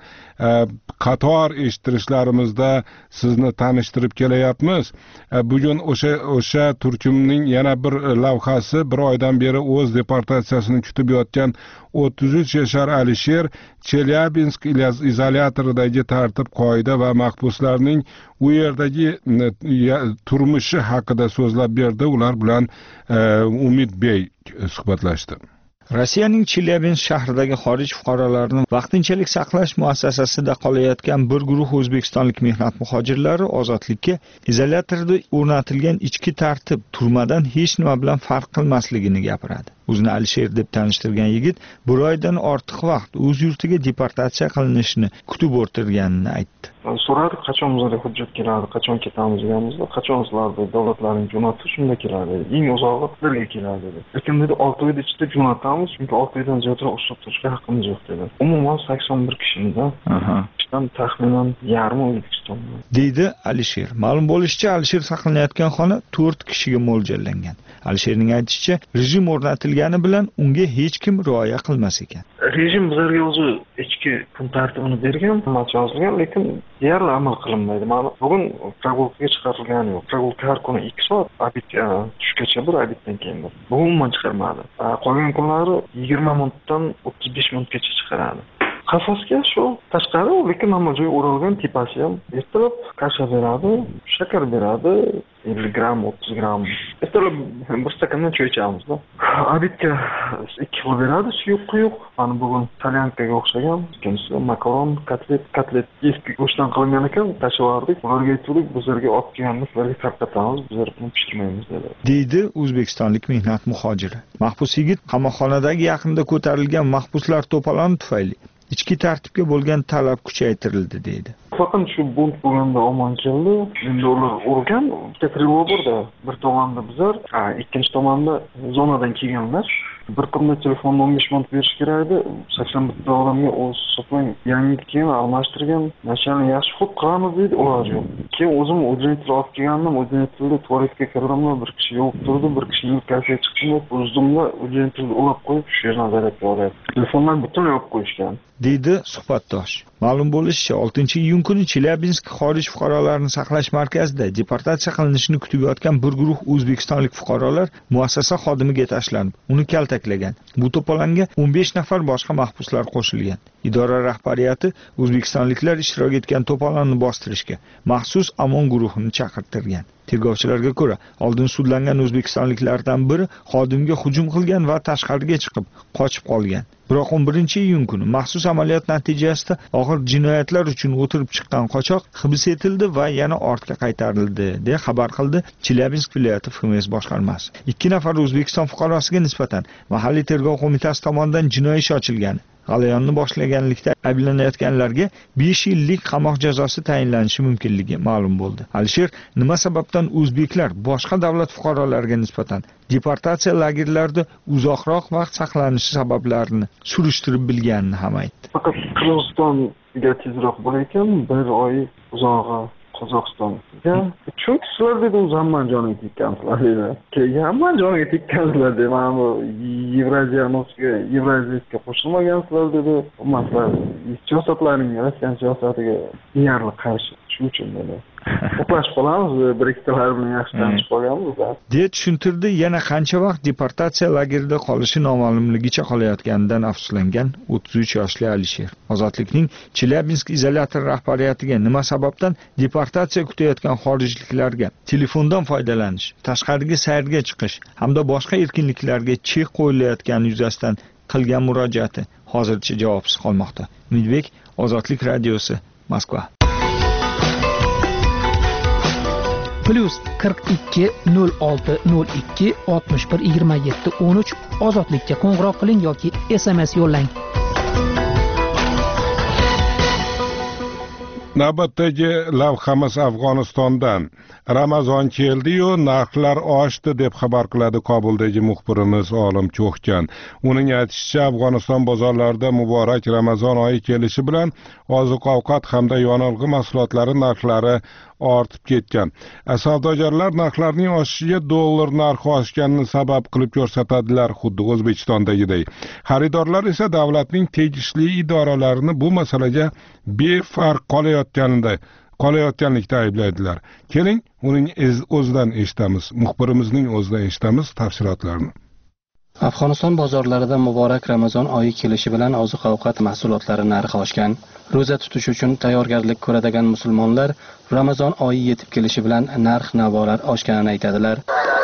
qator eshittirishlarimizda sizni tanishtirib kelayapmiz. Bugun o'sha turkumning yana bir lavhasi bir oydan beri o'z deportatsiyasini kutib yotgan 33 yashar Alisher Chelyabinsk izolyatoridagi tartib qoida va mahbuslarning u yerdagi turmushi haqida so'zlab berdi. Ular bilan Umid Bey suhbatlashdi. Rossiyaning Chelyabinsk shahridagi xorij fuqarolarini vaqtinchalik saqlash muassasasida qolayotgan bir guruh o'zbekistonlik mehnat muhojirlari ozodlikka izolyatorda o'rnatilgan ichki tartib turmadan hech nima bilan farq qilmasligini gapiradi. O'zini Alisher deb tanishtirgan yigit bir oydan ortiq vaqt o'z yurtiga deportatsiya qilinishini kutib o'tirganini aytdi. So'radi, qachon bizga hujjat keladi, qachon ketamiz deganimizda, qachon sizlarni davlatlaring jo'natdi, shunda keladi. Eng uzog'i 1 yil keladi dedi. Lekin dedi 6 oyda ichida jo'natamiz, chunki 6 oydan ziyodroq ushlab turishga haqqimiz yo'q dedi. Umuman 81 kishida. Ishdan taxminan yarmi O'zbekistonda. Deydi Alisher. Ma'lum bo'lishicha, Alisher saqlanayotgan xona 4 kishiga mo'ljallangan. Alisherning aytishicha, rejim o'rnatilgani bilan unga hech kim rioya qilmas ekan. Rejim bizlarga o'zi ichki kun tartibini bergan, yozilgan, lekin deyarli amal qilinmaydi. Mana bugun прогулkaga chiqarilgani yo'q. Прогулка har kuni 2 soat, obed tushgacha bir, obeddan keyin bir. Bugun umuman chiqarmadi. Qolgan kunlari 20 minutdan 35 minutgacha chiqaradi. Qafasga shu tashqari, lekin hamma joy o'ralgan, tepasi ham ertalab kasha beradi, shakar beradi, 50 gram, 30 gram. Ertalab bir stakandan choy ichamiz-da. Obedga 2 xil beradi, suyuq quyuq. Mana bugun salyankaga o'xshagan, ikkinchisi makaron, kotlet eski go'shtdan qilingan ekan, tashlavardik. Ularga aytdik, bizlarga olib kelganmiz, ularga tarqatamiz, bizlar buni pishirmaymiz dedi. Deydi o'zbekistonlik mehnat muhojiri. Mahbus yigit qamoqxonadagi yaqinda ko'tarilgan mahbuslar to'poloni tufayli ichki tartibga bo'lgan talab kuchaytirildi deydi. Faqat shu bunt bo'lganda omon keldi. Endi ular urgan, bitta trevogada bir tomonda bizlar, ikkinchi tomonda zonadan kelganlar. Bir qimmat telefonda 15 minut berish kerak edi. 81 odamga o'z sotmang, yangi keyin almashtirgan. Nashalni yaxshi xud qilamiz deydi, iloji yo'q. Keyin o'zim o'zimni olib kelgandim, o'zimni tualetga kirdim, bir kishi yo'q turdi, bir kishi yelkasiga chiqdi, o'zimni o'zimni ulab qo'yib shu yerdan zaryadga olyapti. Telefonlar butunlay olib qo'yishgan. deydi suhbatdosh. Ma'lum bo'lishicha, 6-iyun kuni Chelyabinsk xorij fuqarolarini saqlash markazida deportatsiya qilinishini kutayotgan bir guruh o'zbekistonlik fuqarolar muassasa xodimiga tashlanib, uni kaltaklagan. Bu to'polonga 15 nafar boshqa mahbuslar qo'shilgan. Idora rahbariyati o'zbekistonliklar ishtirok etgan to'polonni bostirishga maxsus Amon guruhini chaqirtirgan. Tergovchilarga ko'ra, oldin sudlangan o'zbekistonliklardan biri xodimga hujum qilgan va tashqariga chiqib, qochib qolgan. Biroq 11-iyun kuni maxsus amaliyot natijasida og'ir jinoyatlar uchun o'tirib chiqqan qochoq hibs etildi va yana ortga qaytarildi, deb xabar qildi Chelyabinsk viloyati FMS boshqarmasi. 2 nafar O'zbekiston fuqarosiga nisbatan mahalliy tergov qo'mitasi tomonidan jinoiy ish ochilgan. G'alayonni boshlaganlikda ayblanayotganlarga 5 yillik qamoq jazosi tayinlanishi mumkinligi ma'lum bo'ldi. Alisher nima sababdan o'zbeklar boshqa davlat fuqarolariga nisbatan deportatsiya lagerlarida uzoqroq vaqt saqlanishi sabablarini surishtirib bilganini ham aytdi. Faqat Qirg'izistonga tezroq bo'larkan, 1 oy uzog'i Qozog'istonga. Chunki sizlar dedi o'zimman joniga tekkansizlar dedi. Hamman joniga tekkansizlar dedi. Mana bu Yevroziyga qo'shilmagansizlar dedi. Masala siyosatlaring Rossiya siyosatiga deyarli qarshi. Shuning uchun dedi. To'plash qolamiz, bir ikkitalar bilan yaxshi tanishib qolganmiz. Deb tushuntirdi, yana qancha vaqt deportatsiya lagerida qolishi noma'lumligicha qolayotganidan afsuslangan 33 yoshli Alisher. Ozodlikning Chelyabinsk izolyatori rahbariyatiga nima sababdan deportatsiya kutayotgan xorijliklarga telefondan foydalanish, tashqariga sayrga chiqish hamda boshqa erkinliklarga chek qo'yilayotgani yuzasidan qilgan murojaati hozircha javobsiz qolmoqda. Umidbek, Ozodlik radiosi, Moskva. +42 06 02 61 27 13 Ozodlikka qo'ng'iroq qiling yoki SMS yo'llang. Navbatdagi lavhamiz Afg'onistondan. Ramazon keldi-yu, narxlar oshdi deb xabar qiladi Kobuldagi muxbirimiz Olim Cho'xkan. Uning aytishicha, Afg'oniston bozorlarida muborak Ramazon oyi kelishi bilan oziq-ovqat hamda yonilg'i mahsulotlari narxlari ortib ketgan. Savdogarlar narxlarning oshishiga dollar narxi oshganini sabab qilib ko'rsatadilar, xuddi O'zbekistondagidek. Xaridorlar esa davlatning tegishli idoralarini bu masalaga befarq qolayotganlikda ayblaydilar. Keling, uning o'zidan eshitamiz, muxbirimizning o'zidan eshitamiz tafsilotlarini. Afg'oniston bozorlarida muborak Ramazon oyi kelishi bilan oziq-ovqat mahsulotlari narxi oshgan. Ro'za tutish uchun tayyorgarlik ko'radigan musulmonlar Ramazon oyi yetib kelishi bilan narx-navolar oshganini aytadilar.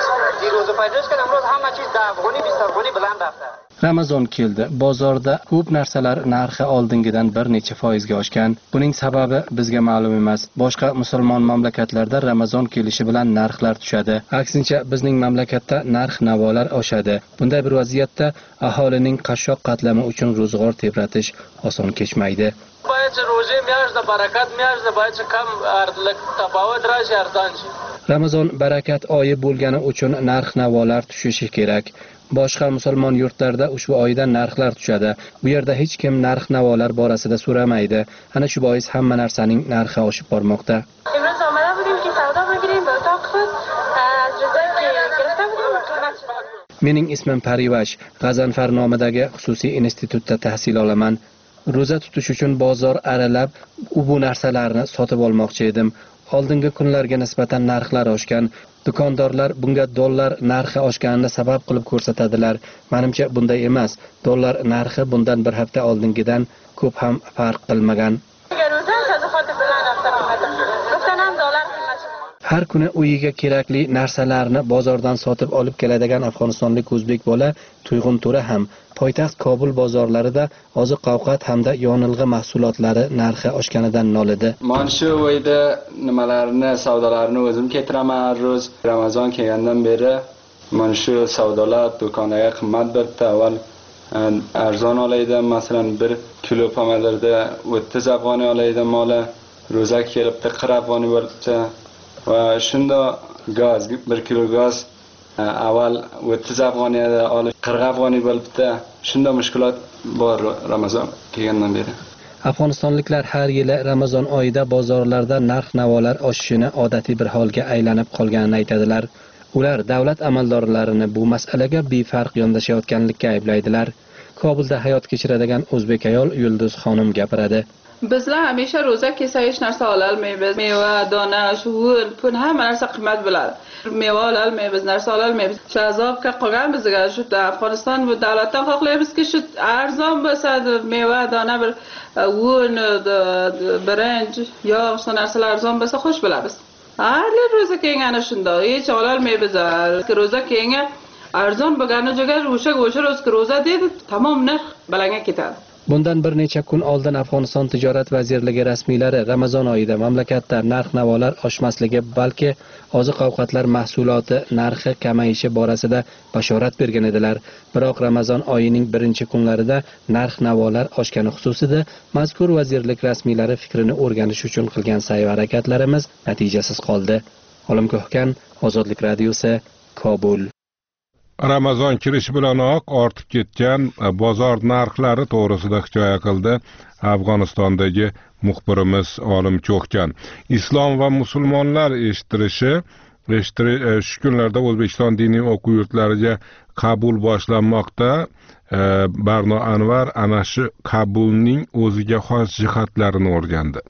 Ramazon keldi. Bozorda ko'p narsalar narxi oldingidan bir necha foizga oshgan. Buning sababi bizga ma'lum emas. Boshqa musulmon mamlakatlarda Ramazon kelishi bilan narxlar tushadi. Aksincha, bizning mamlakatda narx-navolar oshadi. Bunday bir vaziyatda aholining qashshoq qatlami uchun ro'zg'or tebratish oson kechmaydi. Ramazon barakat oyi bo'lgani uchun narx-navolar tushishi kerak. Boshqa musulmon yurtlarda ushbu oyda narxlar tushadi. Bu yerda hech kim narx-navolar borasida so'ramaydi. Ana shu bois hamma narsaning narxi oshib bormoqda. Mening ismim Parivash. G'azanfar nomidagi xususiy institutda tahsil olaman. Ro'za tutish uchun bozor aralab bu narsalarni sotib olmoqchi edim. Oldingi kunlarga nisbatan narxlar oshgan. Do'kondorlar bunga dollar narxi oshganini sabab qilib ko'rsatadilar. Menimcha bunday emas. Dollar narxi bundan bir hafta oldingidan ko'p ham farq qilmagan. Har kuni uyiga kerakli narsalarni bozordan sotib olib keladigan afg'onistonlik o'zbek bola Tuyg'un To'ra ham poytaxt Kobul bozorlarida oziq-ovqat hamda yonilg'i mahsulotlari narxi oshganidan nolidi. Men shu oyda nimalarni savdolarni o'zim ketiraman. Ro'z Ramazon kelgandan beri men shu savdolar do'konlarga qimmat berdi. Avval arzon olaydi, masalan 1 kilo pomalarda 30 afg'oniy olaydi mola. ro'za kelibdi 40 afg'oniy bo'libdi va shunda gaz 1 kilo gaz avval 30 afg'oniyada olish 40 afg'oniy bo'libdi. Shunda mushkulot bor Ramazon kelgandan beri. Afg'onistonliklar har yili Ramazon oyida bozorlarda narx-navolar oshishini odatiy bir holga aylanib qolganini aytadilar. Ular davlat amaldorlarini bu masalaga befarq yondashayotganlikka ayblaydilar. Kobulda hayot kechiradigan o'zbek ayol Yulduz xonim gapiradi. Bizlar hamisha ro'za kelsa hech narsa ola olmaymiz. Meva, dona, suvun, pul hamma narsa qimmat bo'ladi. Meva ola olmaymiz, narsa ola olmaymiz. Shu azobga qolgan bizga shu Afg'oniston bu davlatdan xohlaymizki, shu arzon bo'lsa, meva, dona bir un, birinch, yog', shu narsalar arzon bo'lsa xo'sh bo'lamiz. Har ro'za kelgani shunda, hech ola olmaymiz. Ro'za kelgan arzon bo'lgani joyga o'sha ro'za deydi, tamom narx balandga ketadi. Bundan bir necha kun oldin Afg'oniston tijorat vazirligi rasmiylari Ramazon oyida mamlakatda narx-navolar oshmasligi, balki oziq-ovqatlar mahsuloti narxi kamayishi borasida bashorat bergan edilar. Biroq Ramazon oyining birinchi kunlarida narx-navolar oshgani xususida mazkur vazirlik rasmiylari fikrini o'rganish uchun qilgan sa'y-harakatlarimiz natijasiz qoldi. Olim Ko'hkan, Ozodlik radiosi, Kobul. Ramazon kirishi bilanoq ortib ketgan bozor narxlari to'g'risida hikoya qildi Afg'onistondagi muxbirimiz Olim Ko'hkan. Islom va musulmonlar shu kunlarda O'zbekiston diniy o'quv yurtlariga qabul boshlanmoqda. Barno Anvar ana shu qabulning o'ziga xos jihatlarini o'rgandi.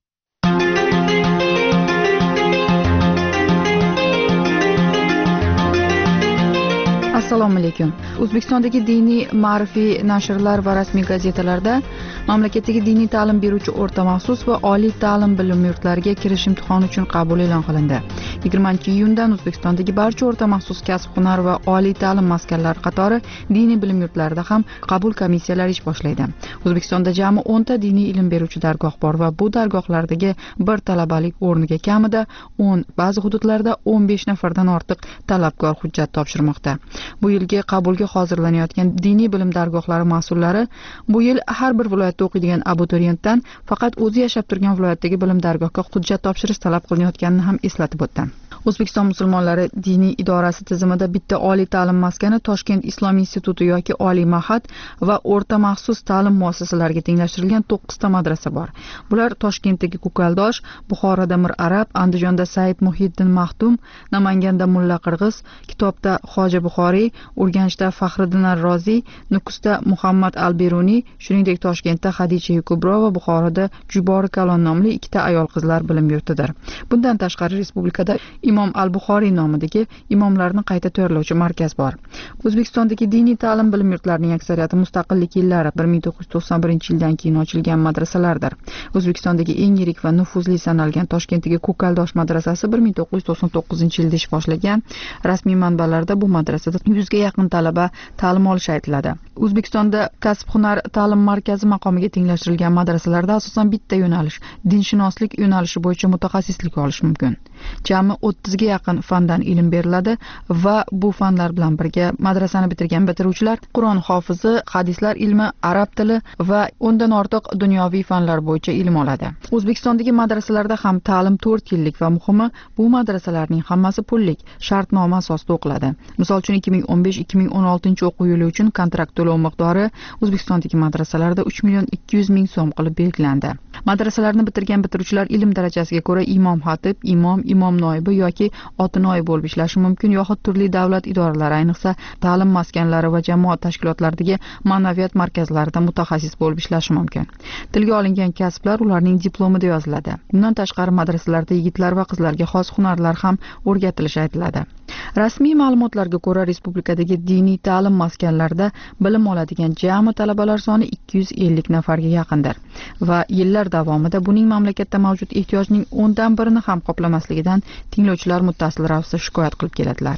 Assalomu alaykum. O'zbekistondagi diniy ma'rifiy nashrlar va rasmiy gazetalarda mamlakatdagi diniy ta'lim beruvchi o'rta maxsus va oliy ta'lim bilim yurtlariga kirish imtihoni uchun qabul e'lon qilindi. 20-iyundan O'zbekistondagi barcha o'rta maxsus kasb-hunar va oliy ta'lim maskanlari qatori diniy bilim yurtlarida ham qabul komissiyalari ish boshlaydi. O'zbekistonda jami 10 ta diniy ilm beruvchi dargoh bor va bu dargohlardagi bir talabalik o'rniga kamida 10, ba'zi hududlarda 15 nafardan ortiq talabgor hujjat topshirmoqda. Bu yilgi qabulga hozirlanayotgan diniy bilim dargohlari mas'ullari bu yil har bir viloyatda o'qiydigan abituriyentdan faqat o'zi yashab turgan viloyatdagi bilim dargohga hujjat topshirish talab qilinayotganini ham eslatib o'tdi. O'zbekiston musulmonlari diniy idorasi tizimida bitta oliy ta'lim maskani Toshkent Islom instituti yoki oliy ma'had va o'rta maxsus ta'lim muassasalariga tenglashtirilgan 9 ta madrasa bor. Bular Toshkentdagi Ko'kaldosh, Buxoroda Mir Arab, Andijonda Said Muhiddin Maxdum, Namanganda Mulla Qirg'iz, Kitobda Hoji Buxoriy, Urganchda Faxriddin Ar-Roziy, Nukusda Muhammad Al-Beruniy, shuningdek Toshkentda Xadicha Yukubro va Buxoroda Jubori Kalon nomli 2 ta ayol qizlar bilim yurtidir. Bundan tashqari respublikada Imom Al-Buxoriy nomidagi imomlarni qayta tayyorlovchi markaz bor. O'zbekistondagi diniy ta'lim bilim yurtlarining aksariyati mustaqillik yillari 1991-yildan keyin ochilgan madrasalardir. O'zbekistondagi eng yirik va nufuzli sanalgan Toshkentdagi Ko'kaldosh madrasasi 1999-yilda ish boshlagan. Rasmiy manbalarda bu madrasada 100 ga yaqin talaba ta'lim olishi aytiladi. O'zbekistonda kasb-hunar ta'lim markazi maqomiga tenglashtirilgan madrasalarda asosan bitta yo'nalish, dinshunoslik yo'nalishi bo'yicha mutaxassislik olish mumkin. Jami 30 ga yaqin fandan ilm beriladi va bu fanlar bilan birga madrasani bitirgan bitiruvchilar Qur'on hofizi, hadislar ilmi, arab tili va undan ortiq dunyoviy fanlar bo'yicha ilm oladi. O'zbekistondagi madrasalarda ham ta'lim 4 yillik va muhimi bu madrasalarning hammasi pullik, shartnoma asosida o'qiladi. Misol uchun 2015-2016 o'quv yili uchun kontrakt to'lov miqdori O'zbekistondagi madrasalarda 3 million 200 ming so'm qilib belgilandi. Madrasalarni bitirgan bitiruvchilar ilm darajasiga ko'ra imom xatib, imom noibi yoki oti noib bo'lib ishlashi mumkin yoxud turli davlat idoralari, ayniqsa ta'lim maskanlari va jamoat tashkilotlaridagi ma'naviyat markazlarida mutaxassis bo'lib ishlashi mumkin. Tilga olingan kasblar ularning diplomida yoziladi. Bundan tashqari madrasalarda yigitlar va qizlarga xos hunarlar ham o'rgatilishi aytiladi. Rasmiy ma'lumotlarga ko'ra respublikadagi diniy ta'lim maskanlarida bilim oladigan jami talabalar soni 250 nafarga yaqindir va yillar davomida buning mamlakatda mavjud ehtiyojning 10 dan birini ham qoplamasligidan tinglovchilar muttasil ravishda shikoyat qilib keladilar.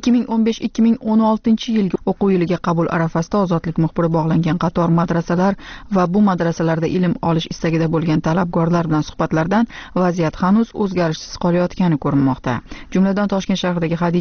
2015-2016 yilgi o'quv yiliga qabul arafasida Ozodlik muxbiri bog'langan qator madrasalar va bu madrasalarda ilm olish istagida bo'lgan talabgorlar bilan suhbatlardan vaziyat hanuz o'zgarishsiz qolayotgani ko'rinmoqda. Jumladan Toshkent shahridagi Xadicha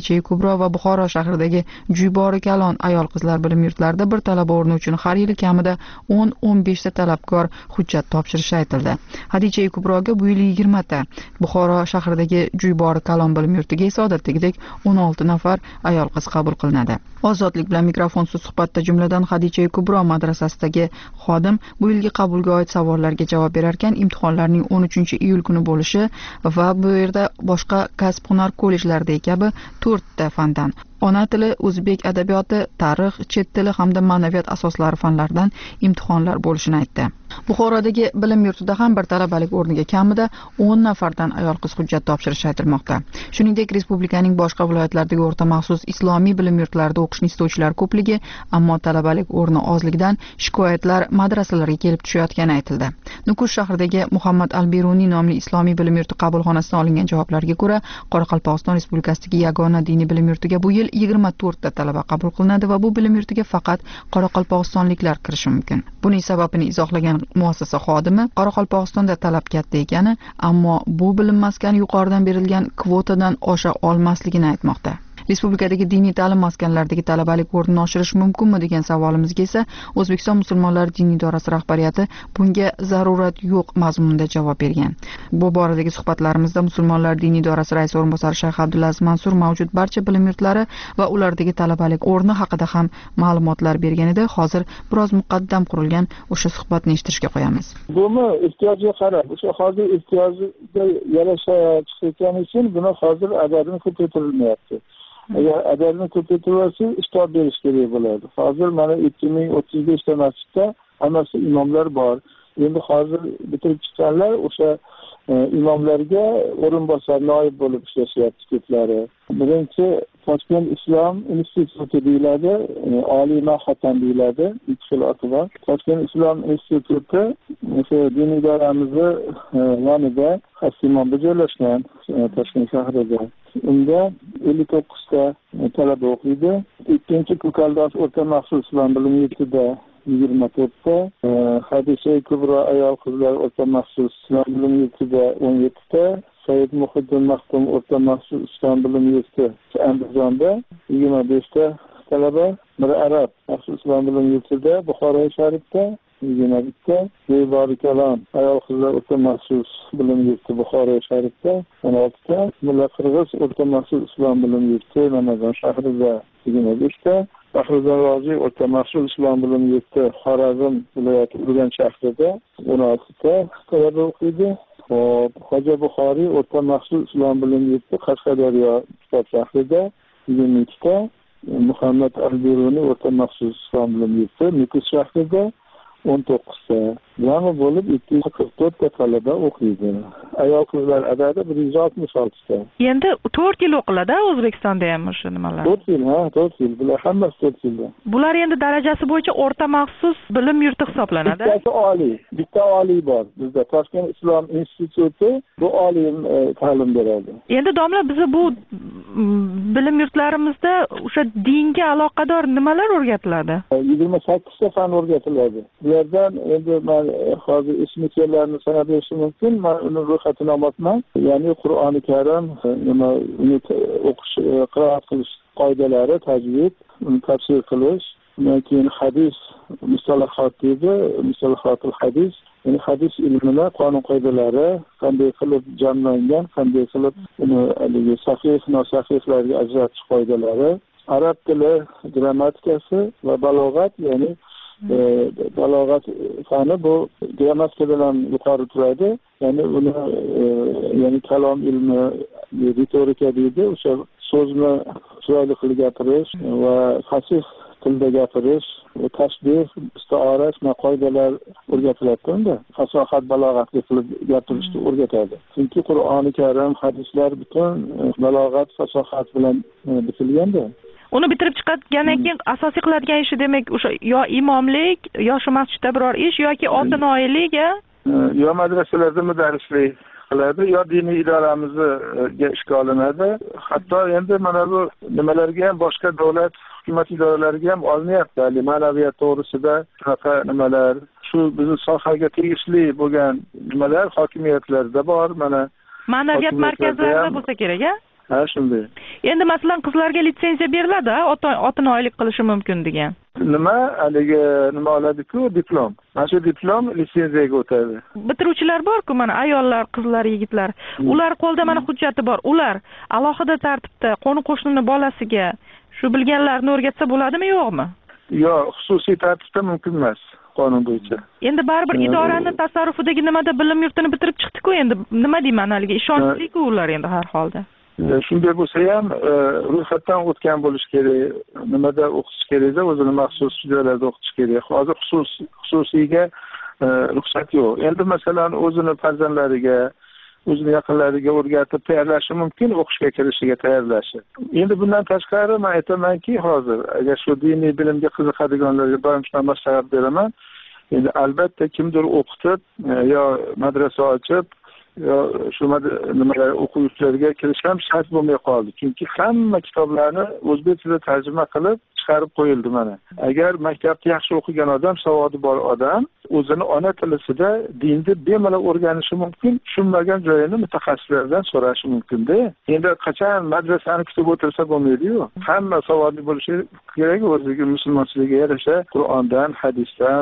Hadicha Kubro va Buxoro shahridagi Juybori Kalon ayol qizlar bilim yurtlarida bir talaba o'rni uchun har yili kamida 10-15 ta talabgor hujjat topshirishi aytildi. Hadicha Kubroga bu yil 20 ta, Buxoro shahridagi Juybori Kalon bilim yurtiga esa odatdagidek 16 nafar ayol qiz qabul qilinadi. Ozodlik bilan mikrofonsiz suhbatda jumladan Hadicha Kubro madrasasidagi xodim bu yilgi qabulga oid savollarga javob berarkan, imtihonlarning 13-iyul kuni bo'lishi va bu yerda boshqa kasb-hunar kollejlaridagi kabi 4 ta fandan ona tili, o'zbek adabiyoti, tarix, chet tili hamda ma'naviyat asoslari fanlaridan imtihonlar bo'lishini aytdi. Buxorodagi bilim yurtida ham bir talabalik o'rniga kamida 10 nafardan ayol qiz hujjat topshirishi aytilmoqda. Shuningdek, respublikaning boshqa viloyatlaridagi o'rta maxsus islomiy bilim yurtlarida o'qishni istovchilar ko'pligi, ammo talabalik o'rni ozligidan shikoyatlar madrasalarga kelib tushayotgani aytildi. Nukus shahridagi Muhammad Al-Beruniy nomli islomiy bilim yurti qabulxonasidan olingan javoblarga ko'ra, Qoraqalpog'iston Respublikasidagi yagona diniy bilim yurtiga bu yil 24 ta talaba qabul qilinadi va bu bilim yurtiga faqat qoraqalpog'istonliklar kirishi mumkin. Buning sababini izohlagan muassasa xodimi Qoraqalpog'istonda talab katta ekani, ammo bu bilim maskani yuqoridan berilgan kvotadan osha olmasligini aytmoqda. Respublikadagi diniy ta'lim maskanlaridagi talabalik o'rnini oshirish mumkinmi degan savolimizga esa O'zbekiston musulmonlari diniy idorasi rahbariyati bunga zarurat yo'q mazmunida javob bergan. Bu boradagi suhbatlarimizda musulmonlar diniy idorasi raisi o'rinbosari Shayx Abdulaziz Mansur mavjud barcha bilim yurtlari va ulardagi talabalik o'rni haqida ham ma'lumotlar bergan edi. Hozir biroz muqaddam qurilgan o'sha suhbatni eshitishga qo'yamiz. Buni ehtiyojga qarab, o'sha hozir ehtiyojga yarasha chiqayotgani uchun buni hozir adadini ko'paytirilmayapti. Agar adadni ko'paytirilsa, ishtob berish kerak bo'ladi. Hozir mana 2035 ta masjidda hammasi imomlar bor. Endi hozir bitirib chiqqanlar o'sha imomlarga o'rinbosar noib bo'lib ishlashyapti ko'plari. Birinchi Toshkent Islom instituti deyiladi, oliy ma'haddan deyiladi, ikki xil oti bor. Toshkent Islom instituti o'sha diniy idoramizni yonida Xasimonda joylashgan, Toshkent shahrida. Unda 59 ta talaba o'qiydi. Ikkinchi Ko'kaldosh o'rta maxsus islom bilim yurtida 24 ta, Hadicha Kubro ayol qizlar o'rta maxsus islom bilim yurtida 17 ta, Said Muhiddin Maxtum o'rta maxsus islom bilim yurti Andijonda 25 ta talaba, bir arab maxsus islom bilim yurtida Buxoro sharifda 21 ta, Juybori Kalon ayol qizlar o'rta maxsus bilim yurti Buxoro sharifda 16 ta, Mulla Qirg'iz o'rta maxsus islom bilim yurti Namangan shahrida 25 ta, Faxriddin Roziy o'rta maxsus islom bilim yurti Xorazm viloyati Urganch shahrida 16 ta talaba o'qiydi. Xo'ja Buxoriy o'rta maxsus islom bilim yurti Qashqadaryo shahrida 22 ta, Muhammad Al-Beruniy o'rta maxsus islom bilim yurti Nukus shahrida 19 ta. Jami bo'lib 244 ta talaba o'qiydi. Ayol qizlar adadi 166 ta. Endi 4 yil o'qiladi O'zbekistonda ham o'sha nimalar. 4 yil, 4 yil. Bular hammasi 4 yilda. Bular endi darajasi bo'yicha o'rta maxsus bilim yurti hisoblanadi. Bitta oliy bor. Bizda Toshkent Islom instituti bu oliy ta'lim beradi. Endi domla biz bu bilim yurtlarimizda o'sha dinga aloqador nimalar o'rgatiladi? 28 ta fan o'rgatiladi. Bulardan endi men hozir ismi kellarni sanab berishim mumkin. Men uni ro'yxatini olmayman. Ya'ni Qur'oni Karim, nima uni o'qish, qiroat qilish qoidalari, tajvid, uni tafsir qilish, keyin hadis mustalahot deydi, mustalahotul hadis, ya'ni hadis ilmini qonun qoidalari qanday qilib jamlangan, qanday qilib uni haligi sahih, nosahihlarga ajratish qoidalari, arab tili grammatikasi va balog'at, ya'ni balog'at fani bu grammatikadan ham yuqori turadi. Ya'ni uni ya'ni kalom ilmi, retorika deydi, o'sha so'zni chiroyli qilib gapirish va fasih tilda gapirish, tashbih, istiora, qoidalar o'rgatiladi unda. Fasohat, balog'atli qilib gapirishni o'rgatadi. Chunki Qur'oni Karim, hadislar butun balog'at, fasohat bilan bitilganda. Uni bitirib chiqargandan keyin asosiy qiladigan ishi demak o'sha yo imomlik, yo shu masjidda biror ish yoki otinoyilik, yo madrasalarda mudarrislik qiladi, yo diniy idoramizga ishga olinadi. Hatto endi mana bu nimalarga ham boshqa davlat hukumat idoralariga ham olinyapti. Ma'naviyat to'g'risida shunaqa nimalar, shu bizning sohaga tegishli bo'lgan nimalar hokimiyatlarda bor. Mana ma'naviyat markazlarida bo'lsa kerak, ha, shunday. endi masalan qizlarga litsenziya beriladi, otini oylik qilishi mumkin degan. Nima oladi-ku, diplom. Mana shu diplom litsenziyaga o'tadi. Bitiruvchilar bor-ku, mana ayollar, qizlar, yigitlar. Ular qo'lda mana hujjati bor. Ular alohida tartibda qo'ni-qo'shnini bolasiga shu bilganlarni o'rgatsa bo'ladimi, yo'qmi? Yo'q, xususiy tartibda mumkin emas. Qonun bo'yicha. Endi baribir idorani tasarrufidagi nimada bilim yurtini bitirib chiqdi-ku, endi nima deyman, haligi ishonchli-ku ular endi har holda. Shunday bo'lsa ham ro'yxatdan o'tgan bo'lish kerak, nimada o'qitish kerakda, o'zini maxsus joylarda o'qitish kerak. Hozir xususiyga ruxsat yo'q. Endi masalan o'zini farzandlariga, o'zini yaqinlariga o'rgatib tayyorlashi mumkin, o'qishga kirishiga tayyorlashi. Endi bundan tashqari men aytamanki, hozir agar shu diniy bilimga qiziqadiganlarga doim shunday maslahat beraman. Endi albatta kimdir o'qitib yo madrasa ochib yo shu nimalar o'quv yurtlariga kirish ham shart bo'lmay qoldi. Chunki hamma kitoblarni o'zbek tilida tarjima qilib chiqarib qo'yildi mana. Agar maktabda yaxshi o'qigan odam, savodi bor odam o'zini ona tilisida dinni bemalol o'rganishi mumkin, tushunmagan joyini mutaxassislardan so'rashi mumkin-da. Endi qachon madrasani kutib o'tirsa bo'lmaydi-ku. Hamma savodli bo'lishi kerak, o'ziga musulmonchiligiga yarasha Qur'ondan, hadisdan,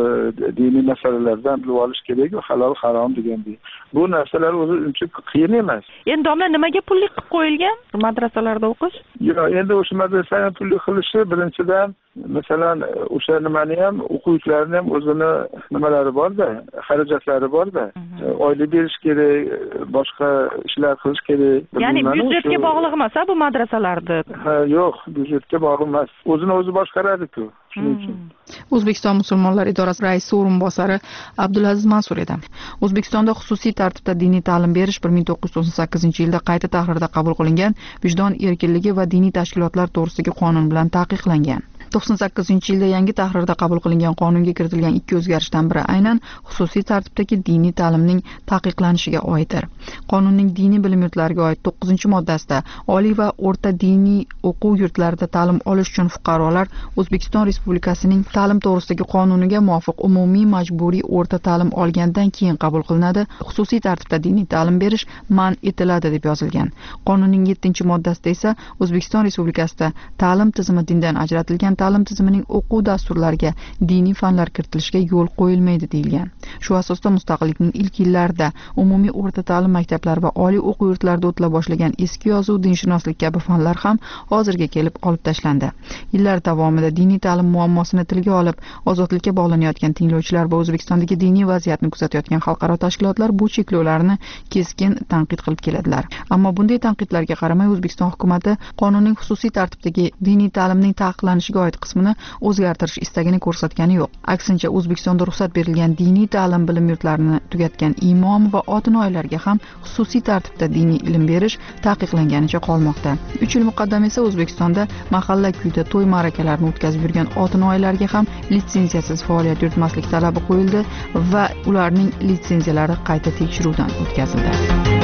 diniy masalalardan bilib olish kerak, halol, harom degandek. Bu narsalar o'zi uncha qiyin emas. Endi domla nimaga pullik qilib qo'yilgan madrasalarda o'qish? Yo'q, endi o'sha madrasani pullik qilishi birinchidan masalan o'sha nimani ham o'quvchilarni ham o'zini nimalari bor-da, xarajatlari bor-da. Oylik berish kerak, boshqa ishlar qilish kerak. Ya'ni byudjetga bog'liq emas bu madrasalarda. Ha, yo'q, byudjetga bog'liq emas. O'zini o'zi boshqaradi-ku. Shuning uchun. O'zbekiston musulmonlar idorasi raisi o'rinbosari Abdulaziz Mansur edi. O'zbekistonda xususiy tartibda diniy ta'lim berish 1998-yilda qayta tahrirda qabul qilingan Vijdon erkinligi va diniy tashkilotlar to'g'risidagi qonun bilan taqiqlangan. 98-yilda yangi tahrirda qabul qilingan qonunga kiritilgan ikki o'zgarishdan biri aynan xususiy tartibdagi diniy ta'limning taqiqlanishiga oiddir. Qonunning diniy bilim yurtlariga oid 9-moddasida oliy va o'rta diniy o'quv yurtlarida ta'lim olish uchun fuqarolar O'zbekiston Respublikasining ta'lim to'g'risidagi qonuniga muvofiq umumiy majburiy o'rta ta'lim olgandan keyin qabul qilinadi. Xususiy tartibda diniy ta'lim berish man etiladi deb yozilgan. Qonunning 7-moddasida esa O'zbekiston Respublikasida ta'lim tizimi dindan ajratilgan ta'lim tizimining o'quv dasturlariga diniy fanlar kiritilishiga yo'l qo'yilmaydi deyilgan. Shu asosda mustaqillikning ilk yillarida umumiy o'rta ta'lim maktablari va oliy o'quv yurtlarida o'tila boshlagan eski yozuv, dinshunoslik kabi fanlar ham hozirga kelib olib tashlandi. Yillar davomida diniy ta'lim muammosini tilga olib, ozodlikka bog'lanayotgan tinglovchilar va O'zbekistondagi diniy vaziyatni kuzatayotgan xalqaro tashkilotlar bu cheklovlarni keskin tanqid qilib keladilar. Ammo bunday tanqidlarga qaramay O'zbekiston hukumatı qonunning xususiy tartibdagi diniy ta'limning taqiqlanishiga oid qismini o'zgartirish istagini ko'rsatgani yo'q. Aksincha, O'zbekistonda ruxsat berilgan diniy ta'lim bilim yurtlarini tugatgan imom va otinoylarga ham xususiy tartibda diniy ilm berish taqiqlanganicha qolmoqda. 3 yil muqaddam esa O'zbekistonda mahalla kuyda to'y ma'rakalarni o'tkazib yurgan otinoylarga ham litsenziyasiz faoliyat yuritmaslik talabi qo'yildi va ularning litsenziyalari qayta tekshiruvdan o'tkazildi.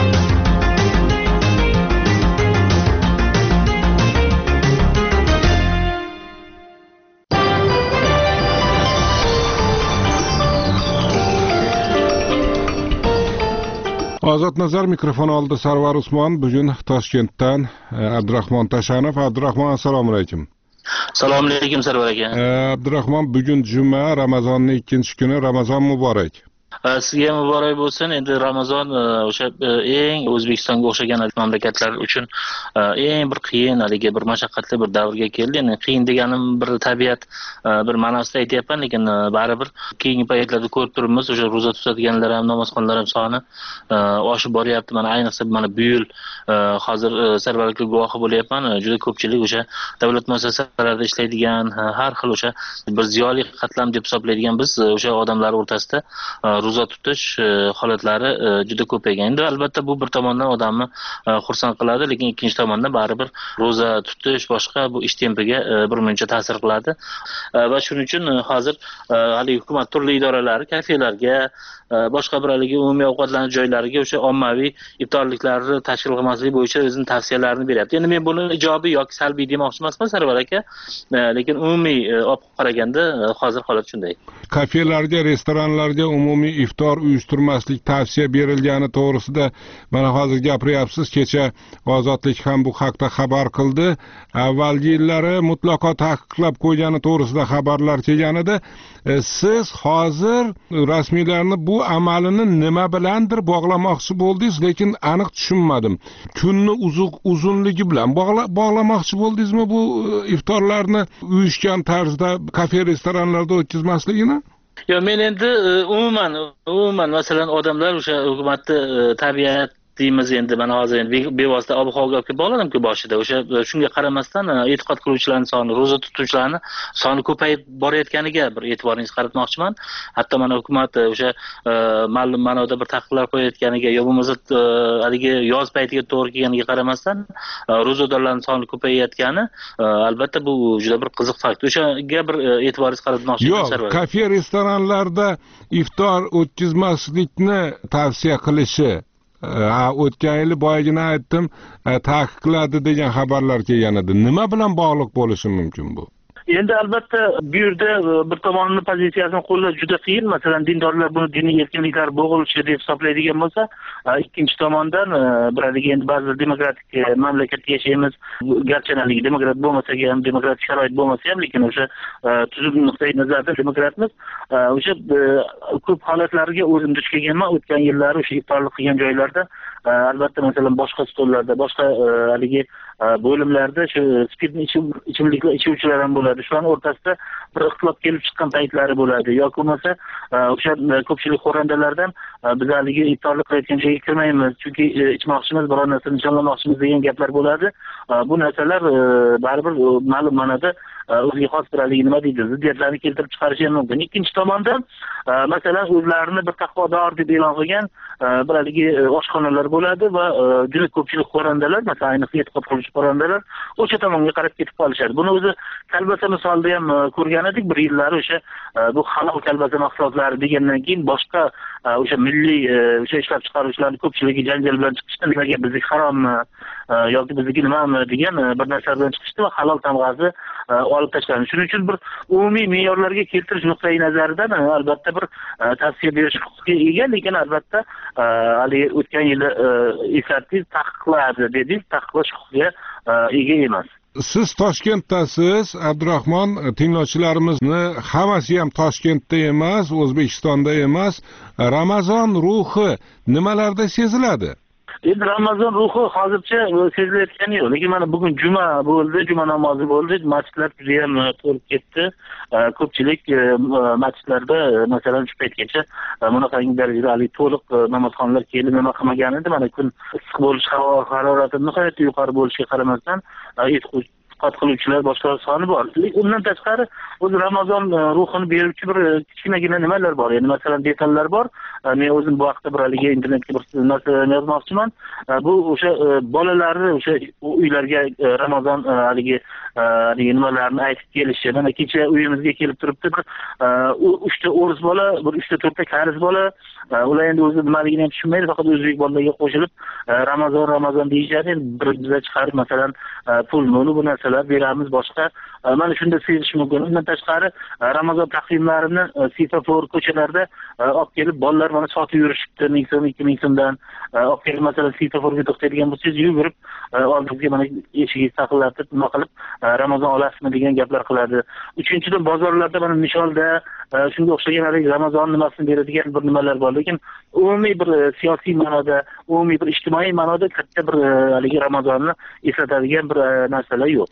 Ozod Nazar mikrofon oldi. Sarvar Usmon bugun Toshkentdan Abdurahmon Tashanov. Abdurahmon, assalomu alaykum. Assalomu alaykum Sarvar aka. Abdurahmon, bugun juma, Ramazonning 2-kuni. Ramazon muborak. Sizga muborak bo'lsin. Endi Ramazon o'sha eng O'zbekistonga o'xshagan mamlakatlar uchun eng bir qiyin, haligi bir mashaqqatli bir davrga keldi. Endi qiyin deganim bir tabiat, bir ma'nosida aytyapman, lekin baribir keyingi paytlarda ko'rib turibmiz, o'sha ro'za tutadiganlar ham, namozxonlar ham soni oshib boryapti. Mana ayniqsa mana bu yil hozir Sarvarga guvohi bo'lyapman. Juda ko'pchilik o'sha davlat muassasalarida ishlaydigan, har xil o'sha bir ziyoli qatlam deb hisoblaydigan biz o'sha odamlar o'rtasida ro'za tutish holatlari juda ko'paygan. Endi albatta bu bir tomondan odamni xursand qiladi, lekin ikkinchi tomondan baribir ro'za tutish boshqa bu ish tempiga birmuncha ta'sir qiladi. Va shuning uchun hozir hali hukumat turli idoralari kafelarga, boshqa bir haligi umumiy ovqatlanish joylariga o'sha ommaviy iftorliklarni tashkil qilmaslik bo'yicha o'zining tavsiyalarini beryapti. Endi men buni ijobiy yoki salbiy demoqchi emasman Sarvar aka, lekin umumiy olib qaraganda hozir holat shunday. Kafelarga, restoranlarga umumiy iftor uyushtirmaslik tavsiya berilgani to'g'risida mana hozir gapiryapsiz. Kecha Ozodlik ham bu haqda xabar qildi. Avvalgi yillari mutlaqo taqiqlab qo'ygani to'g'risida xabarlar kelgan edi. Siz hozir rasmiylarni bu amalini nima bilandir bog'lamoqchi bo'ldingiz, lekin aniq tushunmadim. Kunni uzunligi bilan bog'lamoqchi bo'ldingizmi bu iftorlarni uyushgan tarzda kafe restoranlarda o'tkazmasligini? Yo, men endi umuman masalan odamlar o'sha hukumatni tabiat deymiz endi mana hozir endi bevosita ob-havoga bog'lanamku boshida o'sha shunga qaramasdan e'tiqod qiluvchilarning soni, ro'za tutuvchilarning soni ko'payib borayotganiga bir e'tiboringizni qaratmoqchiman. Hatto mana hukumat o'sha ma'lum ma'noda bir taqiqlar qo'yayotganiga yo bo'lmasa haligi yoz paytiga to'g'ri kelganiga qaramasdan ro'zadorlarning soni ko'payayotgani albatta bu juda bir qiziq fakt. O'shaga bir e'tiboringizni qaratmoqchiman. Yo'q, kafe restoranlarda iftor o'tkazmaslikni tavsiya qilishi o'tgan yili boyagina aytdim taqiqladi degan xabarlar kelgan edi. Nima bilan bog'liq bo'lishi mumkin bu? Endi albatta bu yerda bir tomonini pozitsiyasini qo'llash juda qiyin. Masalan, dindorlar buni diniy erkinliklar bo'g'ilishi deb hisoblaydigan bo'lsa, ikkinchi tomondan bir haligi endi ba'zi demokratik mamlakatda yashaymiz. Garchi demokrat bo'lmasa ham, demokratik sharoit bo'lmasa ham, lekin o'sha tuzum nuqtai nazardan demokratmiz. O'sha ko'p holatlarga o'zim duch kelganman o'tgan yillari o'sha iftorlik qilgan joylarda. Albatta masalan boshqa stollarda, boshqa haligi bo'limlarda shu spirtli ichimliklar ichuvchilar ham bo'ladi. Shularning o'rtasida bir ixtilof kelib chiqqan paytlari bo'ladi. Yoki bo'lmasa o'sha ko'pchilik xo'randalardan biz haligi iftorlik qilayotgan joyga kirmaymiz, chunki ichmoqchimiz, biror narsani nishonlamoqchimiz degan gaplar bo'ladi. Bu narsalar baribir ma'lum ma'noda o'ziga xos bir haligi nima deydi, ziddiyatlarni keltirib chiqarishi ham mumkin. Ikkinchi tomondan masalan o'zlarini bir taqvodor deb e'lon qilgan bir haligi oshxonalar bo'ladi va juda ko'pchilik xo'randalar, masalan ayniqsa e'tiqod qiluvchi xo'randalar o'sha tomonga qarab ketib qolishadi. Buni o'zi kalbasa misolida ham ko'rgan edik bir yillari o'sha bu halol kalbasa mahsulotlari degandan keyin boshqa o'sha milliy o'sha ishlab chiqaruvchilarning ko'pchiligi janjal bilan chiqishdi, nimaga bizniki harommi yoki bizniki nimami degan bir narsa bilan chiqishdi va halol tamg'asi olib tashlandi. Shuning uchun bir umumiy me'yorlarga keltirish nuqtai nazaridan albatta bir tavsiya berish huquqiga ega, lekin albatta hali o'tgan yili eslatdingiz, taqiqladi dedingiz, taqiqlash huquqiga ega emas. Siz Toshkentdasiz, Abdurahmon, tinglovchilarimizni hammasi ham Toshkentda emas, O'zbekistonda emas. Ramazon ruhi nimalarda seziladi? Endi Ramazon ruhi hozircha sezilayotgani yo'q. Lekin mana bugun juma bo'ldi, juma namozi bo'ldi, masjidlar juda ham to'lib ketdi. Ko'pchilik masjidlarda masalan shu paytgacha bunaqangi darajada hali to'liq namozxonlar kelib nima qilmagan edi. Mana kun issiq bo'lish, havo harorati nihoyatda yuqori bo'lishiga qaramasdan e'tiqod qiluvchilar boshqa soni bor. Undan tashqari o'zi Ramazon ruhini beruvchi bir kichkinagina nimalar bor. Ya'ni masalan detallar bor. Men o'zim bu haqda bir haligi internetga bir narsa yozmoqchiman. Bu o'sha bolalarni o'sha uylarga Ramazon haligi nimalarni aytib kelishi. Mana kecha uyimizga kelib turibdi bir 3 ta o'ris bola, bir 3 ta 4 ta kariz bola. Ular endi o'zi nimaligini ham tushunmaydi, faqat o'zbek bolalarga qo'shilib Ramazon deyishadi. Bir bizga chiqarib masalan pul bu narsalar beramiz boshqa. Mana shunda sezish mumkin. Undan tashqari Ramazon taqvimlarini svetofor ko'chalarda olib kelib bolalar mana sotib yurishibdi, 1000 so'm, 2000 so'mdan olib kelib masalan svetoforga to'xtaydigan bo'lsangiz yugurib oldingizga mana eshigingizni taqillatib nima qilib Ramazon olasizmi degan gaplar qiladi. Uchinchidan bozorlarda mana Nisholda shunga o'xshagan Ramazon nimasini beradigan bir nimalar bor, lekin umumiy bir siyosiy ma'noda, umumiy bir ijtimoiy ma'noda katta bir haligi Ramazonni eslatadigan bir narsalar yo'q.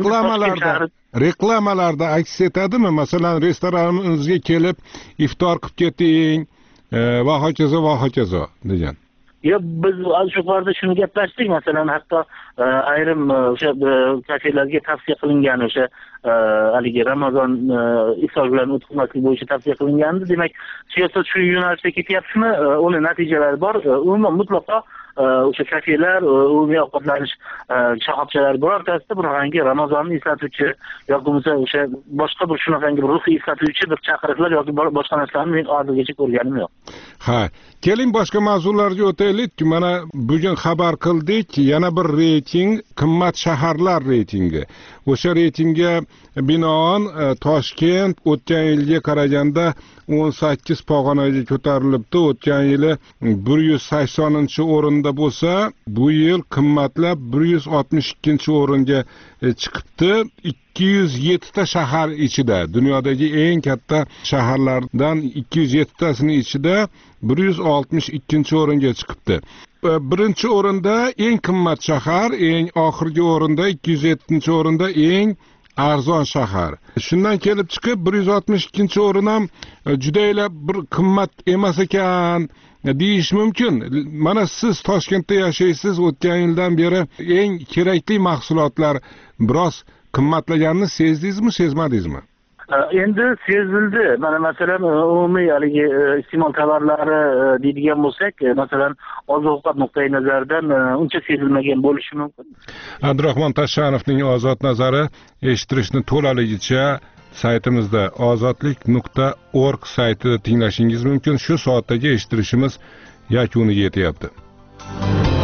Reklamalarda aks etadimi? Masalan, restoranimizga kelib iftor qilib keting va hokazo degan. Yo, biz shu yerda shuni gaplashdik. Masalan, hatto ayrim o'sha kafelarga tavsiya qilingan o'sha haligi Ramazon iftor bilan o'tkazmaslik bo'yicha tavsiya qilingandi. Demak, siyosat shu yo'nalishda ketyaptimi? Uni natijalari bor. Umuman mutlaqo o'sha kafelar, umumiy ovqatlanish shoxobchalari birortasida bunaqangi Ramazonni eslatuvchi yoki bo'lmasa o'sha boshqa bir shunaqangi bir ruhiy eslatuvchi bir chaqiriqlar yoki boshqa narsalarni men hozirgacha ko'rganim yo'q. Ha, keling boshqa mavzularga o'taylik. Mana bugun xabar qildik, yana bir reyting, qimmat shaharlar reytingi. O'sha reytingga binoan Toshkent o'tgan yilga qaraganda 18 pog'onaga ko'tarilibdi. O'tgan yili 180-o'rinda bo'lsa, bu yil qimmatlab 162-o'ringa chiqibdi. 207 ta shahar ichida, dunyodagi eng katta shaharlardan 207 tasini ichida 162-o'ringa chiqibdi. Birinchi o'rinda eng qimmat shahar, eng oxirgi o'rinda 207-o'rinda eng arzon shahar. Shundan kelib chiqib 162-o'rin ham judayla bir qimmat emas ekan deyish mumkin. Mana siz Toshkentda yashaysiz, o'tgan yildan beri eng kerakli mahsulotlar biroz qimmatlaganini sezdingizmi, sezmadingizmi? Endi sezildi. Mana masalan, umumiy haligi iste'mol tovarlari deydigan bo'lsak, masalan, oziq-ovqat nuqtai nazaridan uncha sezilmagan bo'lishi mumkin. Abdurahmon Tashanovning Ozod nazari eshittirishni to'laligicha saytimizda ozodlik.org saytida tinglashingiz mumkin. Shu soatdagi eshittirishimiz yakuniga yetyapti.